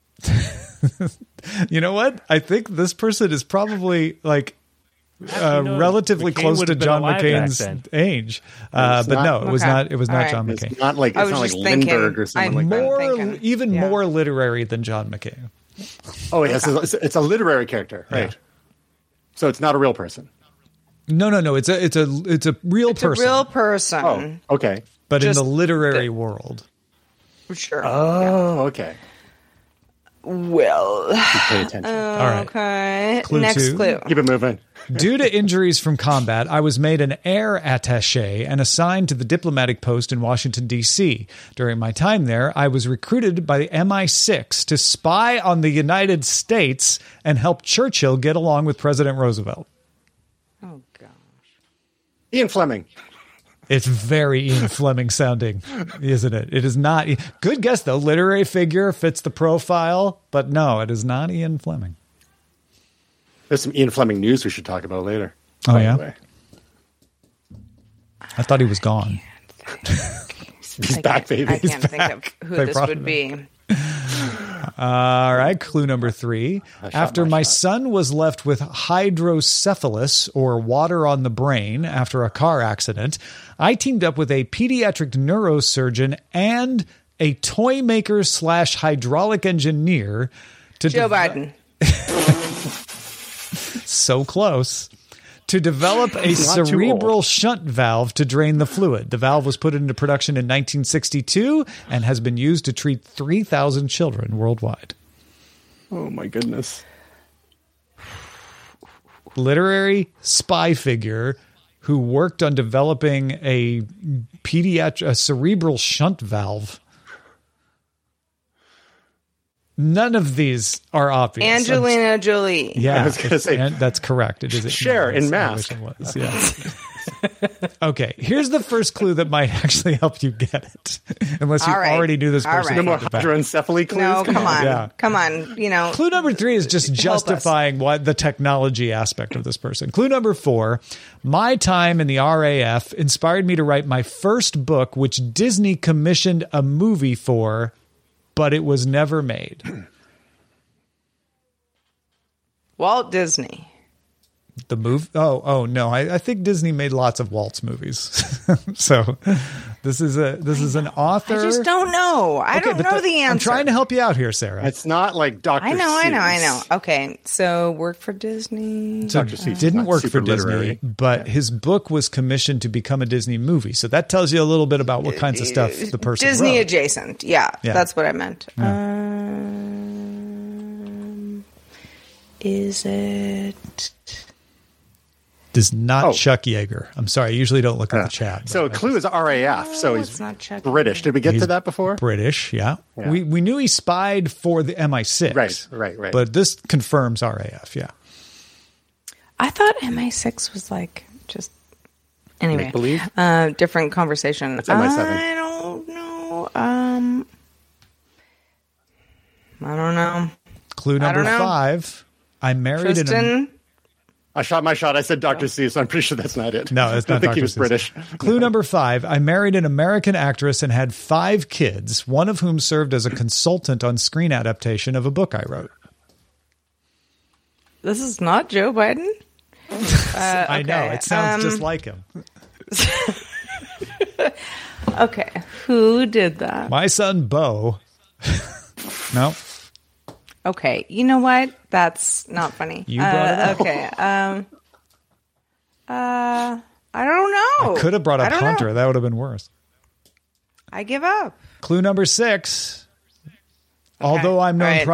You know what? I think this person is probably like... relatively close to John McCain's age, but no, it was not. It was not John McCain. It's not like Lindbergh or something like that. More literary than John McCain. Oh, yes, it's a literary character, right? Yeah. So it's not a real person. No. It's a real person. A real person. Oh, okay. But in the literary world. Sure. Oh, okay. will. Pay attention. All right. Okay. Clue Next 2. clue. Keep it moving. Due to injuries from combat, I was made an air attaché and assigned to the diplomatic post in Washington, D.C. During my time there, I was recruited by the MI6 to spy on the United States and help Churchill get along with President Roosevelt. Oh, gosh. Ian Fleming. It's very Ian Fleming sounding, isn't it? It is not. Good guess, though. Literary figure, fits the profile, but no, it is not Ian Fleming. There's some Ian Fleming news we should talk about later. Oh, yeah? I thought he was gone. He's back, baby. I can't think of who this would be. All right, clue number 3. After my son was left with hydrocephalus, or water on the brain, after a car accident, I teamed up with a pediatric neurosurgeon and a toy maker / hydraulic engineer to Joe Biden. So close. To develop a cerebral shunt valve to drain the fluid. The valve was put into production in 1962 and has been used to treat 3,000 children worldwide. Oh, my goodness. Literary spy figure who worked on developing a cerebral shunt valve. None of these are obvious. Angelina Jolie. Yeah, I was going to say that's correct. It is Cher in Mask. Okay, here's the first clue that might actually help you get it, unless you already knew this person. No more hydroencephaly clues. No, come on, come on. You know, clue number 3 is just justifying what the technology aspect of this person. Clue number 4: my time in the RAF inspired me to write my first book, which Disney commissioned a movie for, but it was never made. Walt Disney. The movie? Oh no! I think Disney made lots of Walt's movies. So this is an author. I just don't know. I don't know the answer. I'm trying to help you out here, Sarah. It's not like Dr. I know. Seuss. Okay, so work for Disney. So Dr. Seuss didn't work for literary. Disney, but his book was commissioned to become a Disney movie. So that tells you a little bit about what kinds of stuff the person Disney wrote. adjacent. Yeah, that's what I meant. Yeah. Is it? Is not Chuck Yeager. I'm sorry. I usually don't look at the chat. So clue is RAF. So he's not Chuck British. Did we get to that before? British, yeah. We knew he spied for the MI6. Right. But this confirms RAF, yeah. I thought MI6 was like just anyway. Make-believe? Different conversation. It's MI7. I don't know. I don't know. Clue number 5. I married Tristan. I shot my shot. I said Dr. Seuss. I'm pretty sure that's not it. No, that's not I think Dr. he was Seuss. British. Clue number 5. I married an American actress and had 5 kids, one of whom served as a consultant on screen adaptation of a book I wrote. This is not Joe Biden? I know. It sounds just like him. Okay. Who did that? My son, Bo. No. Okay. You know what? That's not funny. You brought it up. Okay. I don't know. I could have brought up Hunter. That would have been worse. I give up. Clue number 6. Although I'm known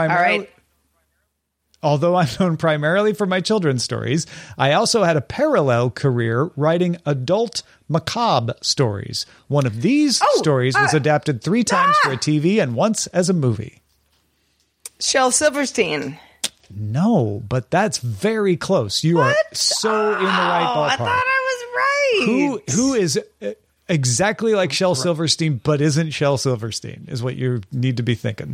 primarily for my children's stories, I also had a parallel career writing adult macabre stories. One of these stories was adapted 3 times for a TV and once as a movie. Shel Silverstein. No, but that's very close. You are so in the right ballpark. I thought I was right. Who is exactly like Shel Silverstein, but isn't Shel Silverstein, is what you need to be thinking.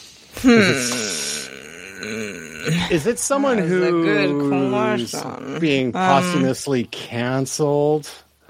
Is it someone who's being posthumously canceled?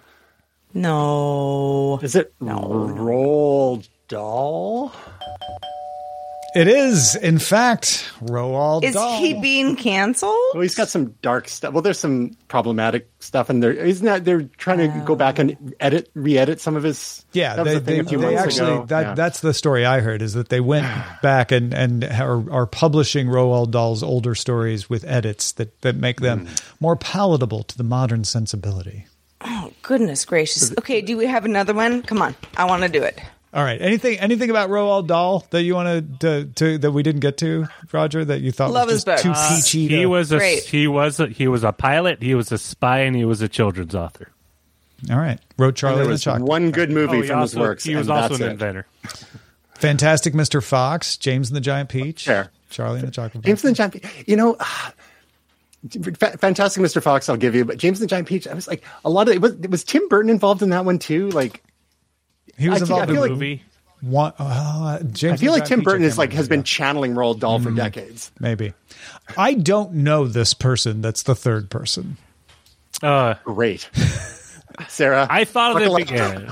No. Is it Roald Dahl? It is, in fact, Roald Dahl. Is he being canceled? Well, he's got some dark stuff. Well, there's some problematic stuff in there. Isn't that they're trying to go back and re-edit some of his? Yeah, that was they actually that's the story I heard, is that they went back and are publishing Roald Dahl's older stories with edits that make them more palatable to the modern sensibility. Oh, goodness gracious. Okay, do we have another one? Come on. I want to do it. All right. Anything about Roald Dahl that you wanted to that we didn't get to, Roger? That you thought was just too peachy? He was a pilot. He was a spy, and he was a children's author. All right. Wrote Charlie and the Chocolate. One good movie from his works. He was also an inventor. Fantastic Mr. Fox, James and the Giant Peach, Fair. Charlie and the Chocolate. James and the Giant Peach. You know, Fantastic Mr. Fox, I'll give you, but James and the Giant Peach, I was like, a lot of it was Tim Burton involved in that one too. Like, he was involved in the movie. James I feel like Tim Burton has been channeling Roald Dahl for decades. Maybe. I don't know this person. That's the third person. Great. Sarah. I thought of it again.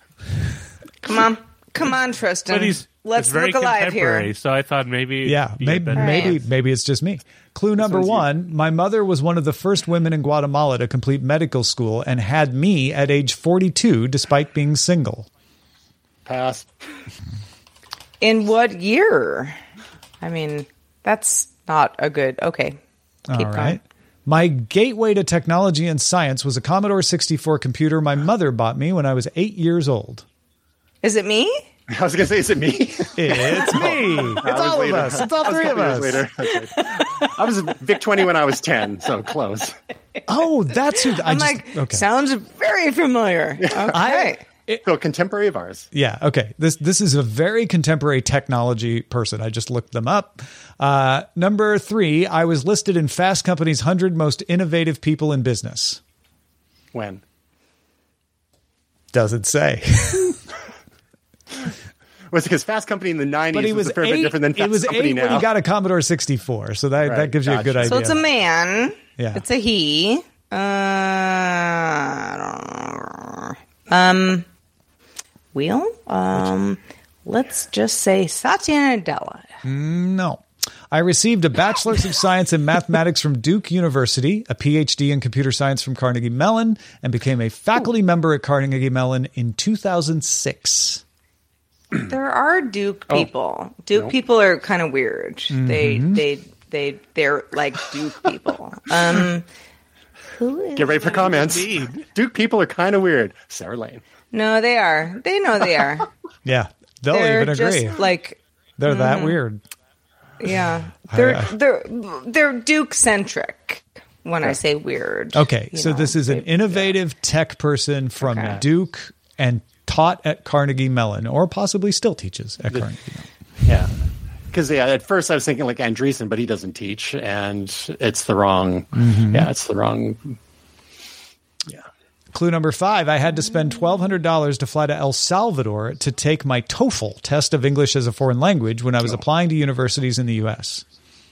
Come on, Tristan. But let's look alive here. So I thought maybe maybe it's just me. Clue number 1, my mother was one of the first women in Guatemala to complete medical school and had me at age 42 despite being single. Pass. In what year? I mean, that's not a good... Okay. Keep going. My gateway to technology and science was a Commodore 64 computer my mother bought me when I was 8 years old. Is it me? I was going to say, is it me? It's me. It's all of us. It's all three of us. Later. Okay. I was Vic 20 when I was 10, so close. Oh, that's who... sounds very familiar. Okay. So contemporary of ours. Yeah. Okay. This is a very contemporary technology person. I just looked them up. Number 3, I was listed in Fast Company's 100 most innovative people in business. When? Doesn't say. Was because Fast Company in the 90s was a fair bit different than Fast Company now. When he got a Commodore 64, so that gives you a good idea. So it's a man. Yeah. It's a he. Wheel? Let's just say Satya Nadella. No. I received a Bachelor's of Science in Mathematics from Duke University, a PhD in Computer Science from Carnegie Mellon, and became a faculty member at Carnegie Mellon in 2006. There are Duke people. Duke people are kind of weird. Mm-hmm. They're like Duke people. Who is Get ready for comments. Duke people are kind of weird. Sarah Lane. No, they are. They know they are. Yeah, they'll even agree. They're that weird. Yeah, they're Duke centric. When I say weird. Okay, so this is an innovative tech person from Duke and taught at Carnegie Mellon, or possibly still teaches at Carnegie Mellon. Yeah. Because at first I was thinking like Andreessen, but he doesn't teach, and it's the wrong. Mm-hmm. Yeah, it's the wrong. Yeah. Clue number 5: I had to spend $1,200 to fly to El Salvador to take my TOEFL test of English as a foreign language when I was applying to universities in the U.S.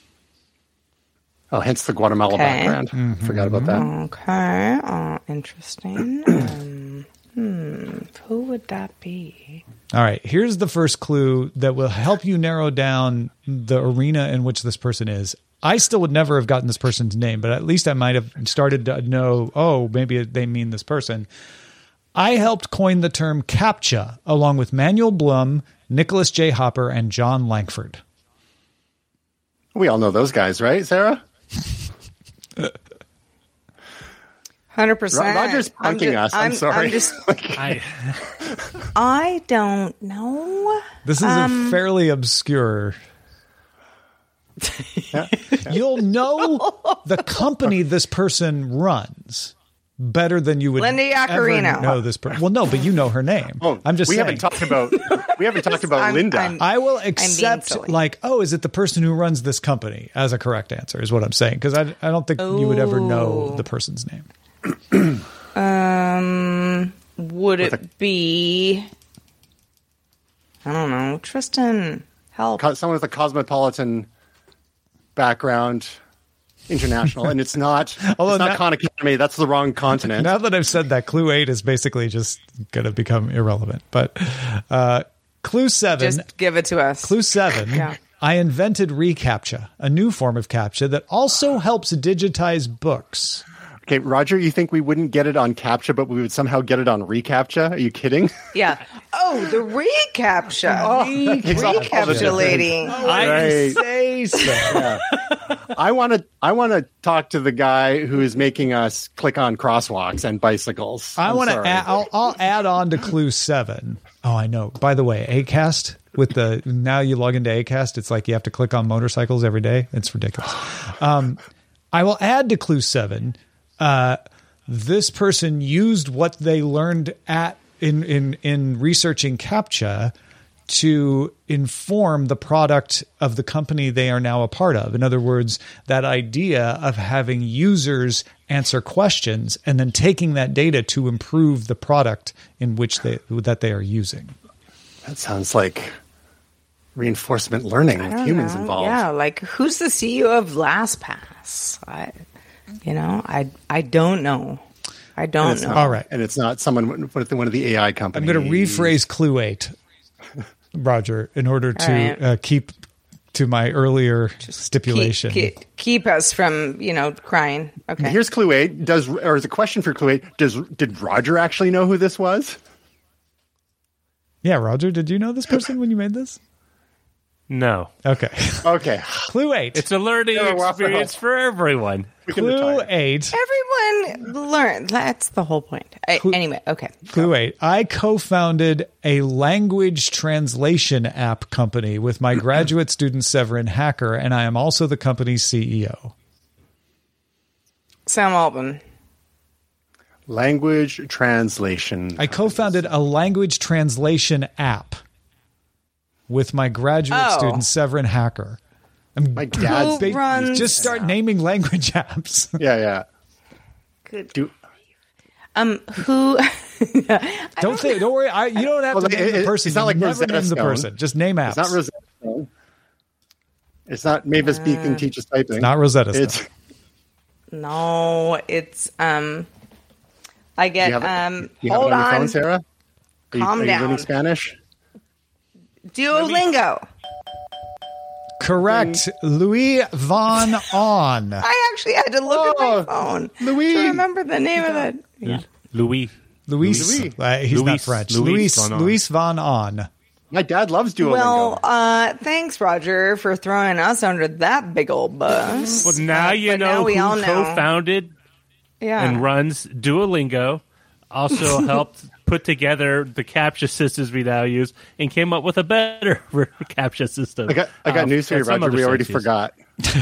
Oh, hence the Guatemala background. Mm-hmm. Forgot about that. Okay, interesting. Who would that be? All right, here's the first clue that will help you narrow down the arena in which this person is. I still would never have gotten this person's name, but at least I might have started to know, maybe they mean this person. I helped coin the term CAPTCHA along with Manuel Blum, Nicholas J. Hopper, and John Langford. We all know those guys, right, Sarah? 100%. Roger's punking us. I'm sorry. I don't know. This is a fairly obscure. You'll know the company this person runs better than you would Linda Yaccarino. Ever know this person. Well, no, but you know her name. I'm just saying. We haven't talked about Linda. I will accept is it the person who runs this company as a correct answer is what I'm saying, because I don't think you would ever know the person's name. Would it be? I don't know. Tristan, help. Someone with a cosmopolitan background, international, and it's not. Although it's not Khan Academy. That's the wrong continent. Now that I've said that, clue 8 is basically just going to become irrelevant. But clue 7, just give it to us. Clue 7. Yeah. I invented reCAPTCHA, a new form of CAPTCHA that also helps digitize books. Okay, Roger, you think we wouldn't get it on CAPTCHA, but we would somehow get it on reCAPTCHA? Are you kidding? Yeah. Oh, the reCAPTCHA. reCAPTCHA lady. I say so. Yeah. I want to talk to the guy who is making us click on crosswalks and bicycles. I'll add on to Clue 7. Oh, I know. By the way, Acast, now you log into Acast, it's like you have to click on motorcycles every day. It's ridiculous. I will add to Clue 7. This person used what they learned in researching CAPTCHA to inform the product of the company they are now a part of. In other words, that idea of having users answer questions and then taking that data to improve the product in which that they are using. That sounds like reinforcement learning with humans involved. Yeah, like who's the CEO of LastPass? I don't know. I don't know. All right. And it's not someone with one of the AI companies. I'm going to rephrase Clue 8, Roger, in order to keep to my earlier stipulation. Keep us from, crying. Okay. Here's Clue 8. As a question for Clue 8, did Roger actually know who this was? Yeah, Roger, did you know this person when you made this? No. Okay. Clue 8. It's a learning experience for everyone. Clue 8. Everyone learn. That's the whole point. Anyway, okay. Clue 8. I co-founded a language translation app company with my graduate student Severin Hacker, and I am also the company's CEO. Sam Altman. Language translation. I co-founded a language translation app with my graduate student Severin Hacker. My dad's just start naming language apps. Yeah. Good. Who? Don't worry. You don't have to name the person. It's not like never name the Stone. person. Just name apps. It's not Rosetta Stone. It's not Mavis Beacon teaches typing. It's not Rosetta Stone. No, it's I get you have it hold on on. Your phone, Sarah? Calm are down. You learning Spanish? Duolingo. Correct. Louis Von On. I actually had to look at my phone to remember the name of it. Yeah. Louis. He's not French. Louis Von On. My dad loves Duolingo. Well, thanks, Roger, for throwing us under that big old bus. Well, now you know who co-founded and runs Duolingo. Also helped put together the CAPTCHA systems we now use and came up with a better CAPTCHA system. I got news for you, Roger. We already forgot.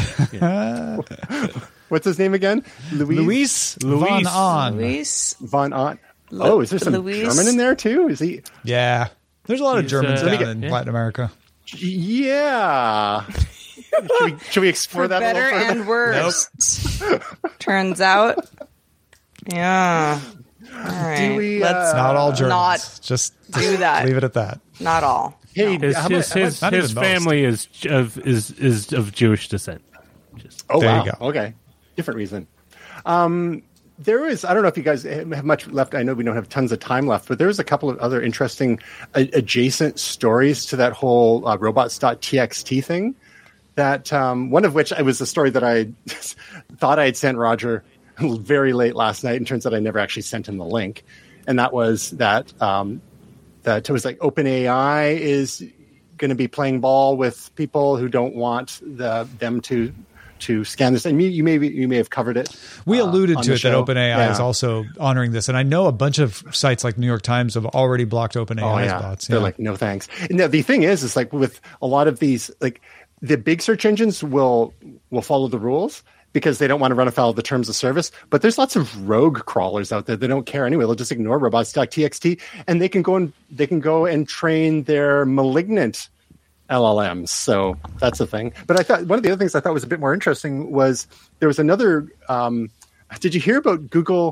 What's his name again? Louis Von On. Louis Von On. Oh, is there some German in there too? Is he? Yeah. There's a lot of Germans down in Latin America. Yeah. Should we explore that a little further? And worse. Nope. Turns out. Yeah. All right. Let's not all Germans. Just do that. Leave it at that. Not all. Hey, his family is of Jewish descent. There you go. Okay. Different reason. There is, I don't know if you guys have much left. I know we don't have tons of time left, but there's a couple of other interesting adjacent stories to that whole robots.txt thing. That one of which was a story that I thought I had sent Roger very late last night, and turns out I never actually sent him the link. And that was that it was like OpenAI is going to be playing ball with people who don't want them to scan this. And you may have covered it. We alluded to it that OpenAI is also honoring this, and I know a bunch of sites like New York Times have already blocked OpenAI's bots. They're like, no thanks. Now the thing is like with a lot of these, like the big search engines will follow the rules because they don't want to run afoul of the terms of service. But there's lots of rogue crawlers out there. They don't care anyway. They'll just ignore robots.txt, and they can go and train their malignant LLMs. So that's the thing. But I thought one of the other things I thought was a bit more interesting was there was another. Did you hear about Google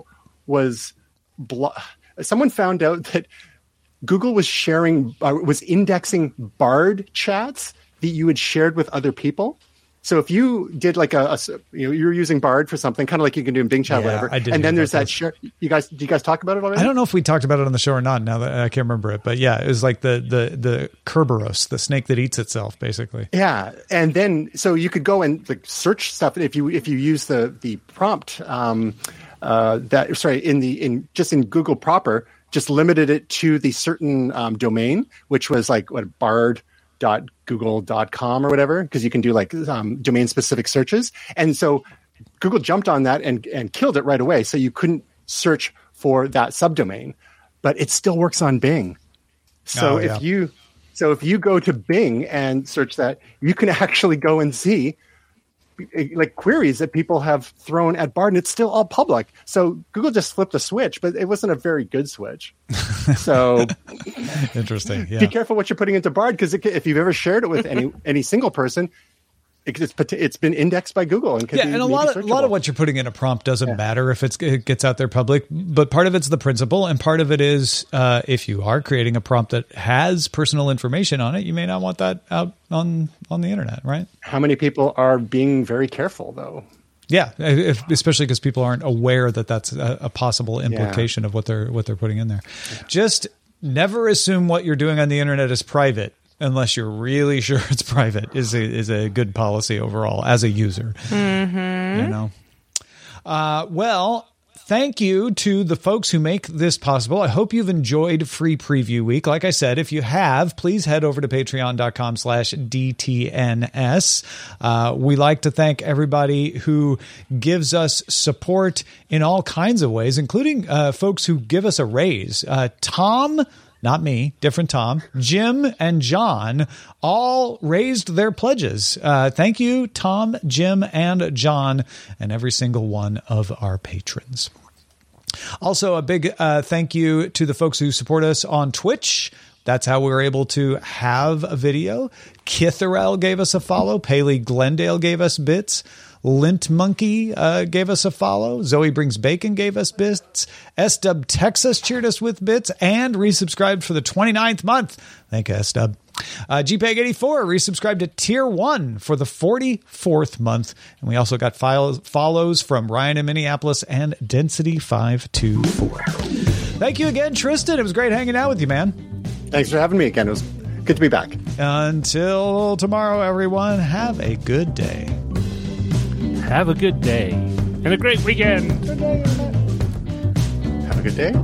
someone found out that Google was indexing Bard chats that you had shared with other people. So if you did like you're using Bard for something, kind of like you can do in Bing Chat, whatever. And then there's that share. Do you guys talk about it already? I don't know if we talked about it on the show or not. Now that I can't remember it, but yeah, it was like the Kerberos, the snake that eats itself, basically. Yeah, and then so you could go and like search stuff if you use the prompt in Google proper, just limited it to the certain domain, which was like bard.google.com or whatever, because you can do like domain specific searches. And so Google jumped on that and killed it right away. So you couldn't search for that subdomain, but it still works on Bing. So if you go to Bing and search that, you can actually go and see like queries that people have thrown at Bard, and it's still all public. So Google just flipped a switch, but it wasn't a very good switch. So interesting. Yeah. Be careful what you're putting into Bard, because if you've ever shared it with any single person, it's been indexed by Google. And a lot of what you're putting in a prompt doesn't matter if it gets out there public, but part of it's the principle, and part of it is if you are creating a prompt that has personal information on it, you may not want that out on the internet, right? How many people are being very careful, though? Yeah, especially because people aren't aware that that's a possible implication of what they're putting in there. Yeah. Just never assume what you're doing on the internet is private, unless you're really sure it's private, is a good policy overall as a user. Mm-hmm. Well, thank you to the folks who make this possible. I hope you've enjoyed Free Preview Week. Like I said, if you have, please head over to patreon.com/DTNS. We like to thank everybody who gives us support in all kinds of ways, including folks who give us a raise. Tom, not me, different Tom, Jim, and John all raised their pledges. Thank you, Tom, Jim, and John, and every single one of our patrons. Also, a big thank you to the folks who support us on Twitch. That's how we were able to have a video. Kitherell gave us a follow. Paley Glendale gave us bits. Lint Monkey gave us a follow. Zoe Brings Bacon gave us bits. SW Texas cheered us with bits and resubscribed for the 29th month. Thank you, SW. GPEG84 resubscribed to Tier 1 for the 44th month. And we also got follows from Ryan in Minneapolis and Density524. Thank you again, Tristan. It was great hanging out with you, man. Thanks for having me again. It was good to be back. Until tomorrow, everyone, have a good day. Have a good day and a great weekend. Good day, have a good day.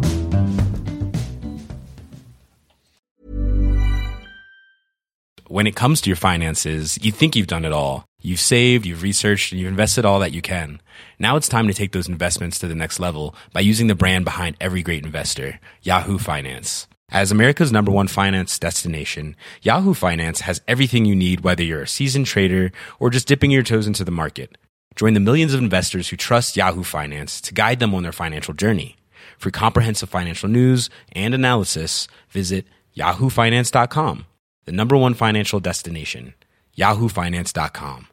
When it comes to your finances, you think you've done it all. You've saved, you've researched, and you've invested all that you can. Now it's time to take those investments to the next level by using the brand behind every great investor, Yahoo Finance. As America's #1 finance destination, Yahoo Finance has everything you need, whether you're a seasoned trader or just dipping your toes into the market. Join the millions of investors who trust Yahoo Finance to guide them on their financial journey. For comprehensive financial news and analysis, visit yahoofinance.com, the #1 financial destination, yahoofinance.com.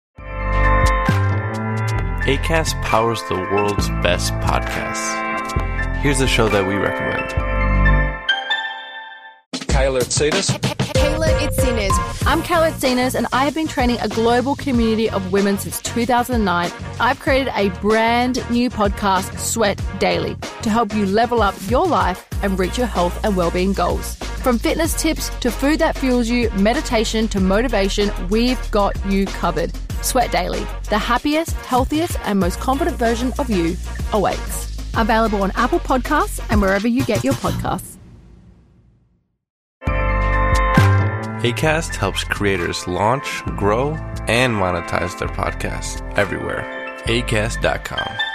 Acast powers the world's best podcasts. Here's a show that we recommend. Kayla Itsinas. Kayla Itsinas. I'm Kayla Itsinas, and I have been training a global community of women since 2009. I've created a brand new podcast, Sweat Daily, to help you level up your life and reach your health and well-being goals. From fitness tips to food that fuels you, meditation to motivation, we've got you covered. Sweat Daily, the happiest, healthiest, and most confident version of you awaits. Available on Apple Podcasts and wherever you get your podcasts. Acast helps creators launch, grow, and monetize their podcasts everywhere. Acast.com.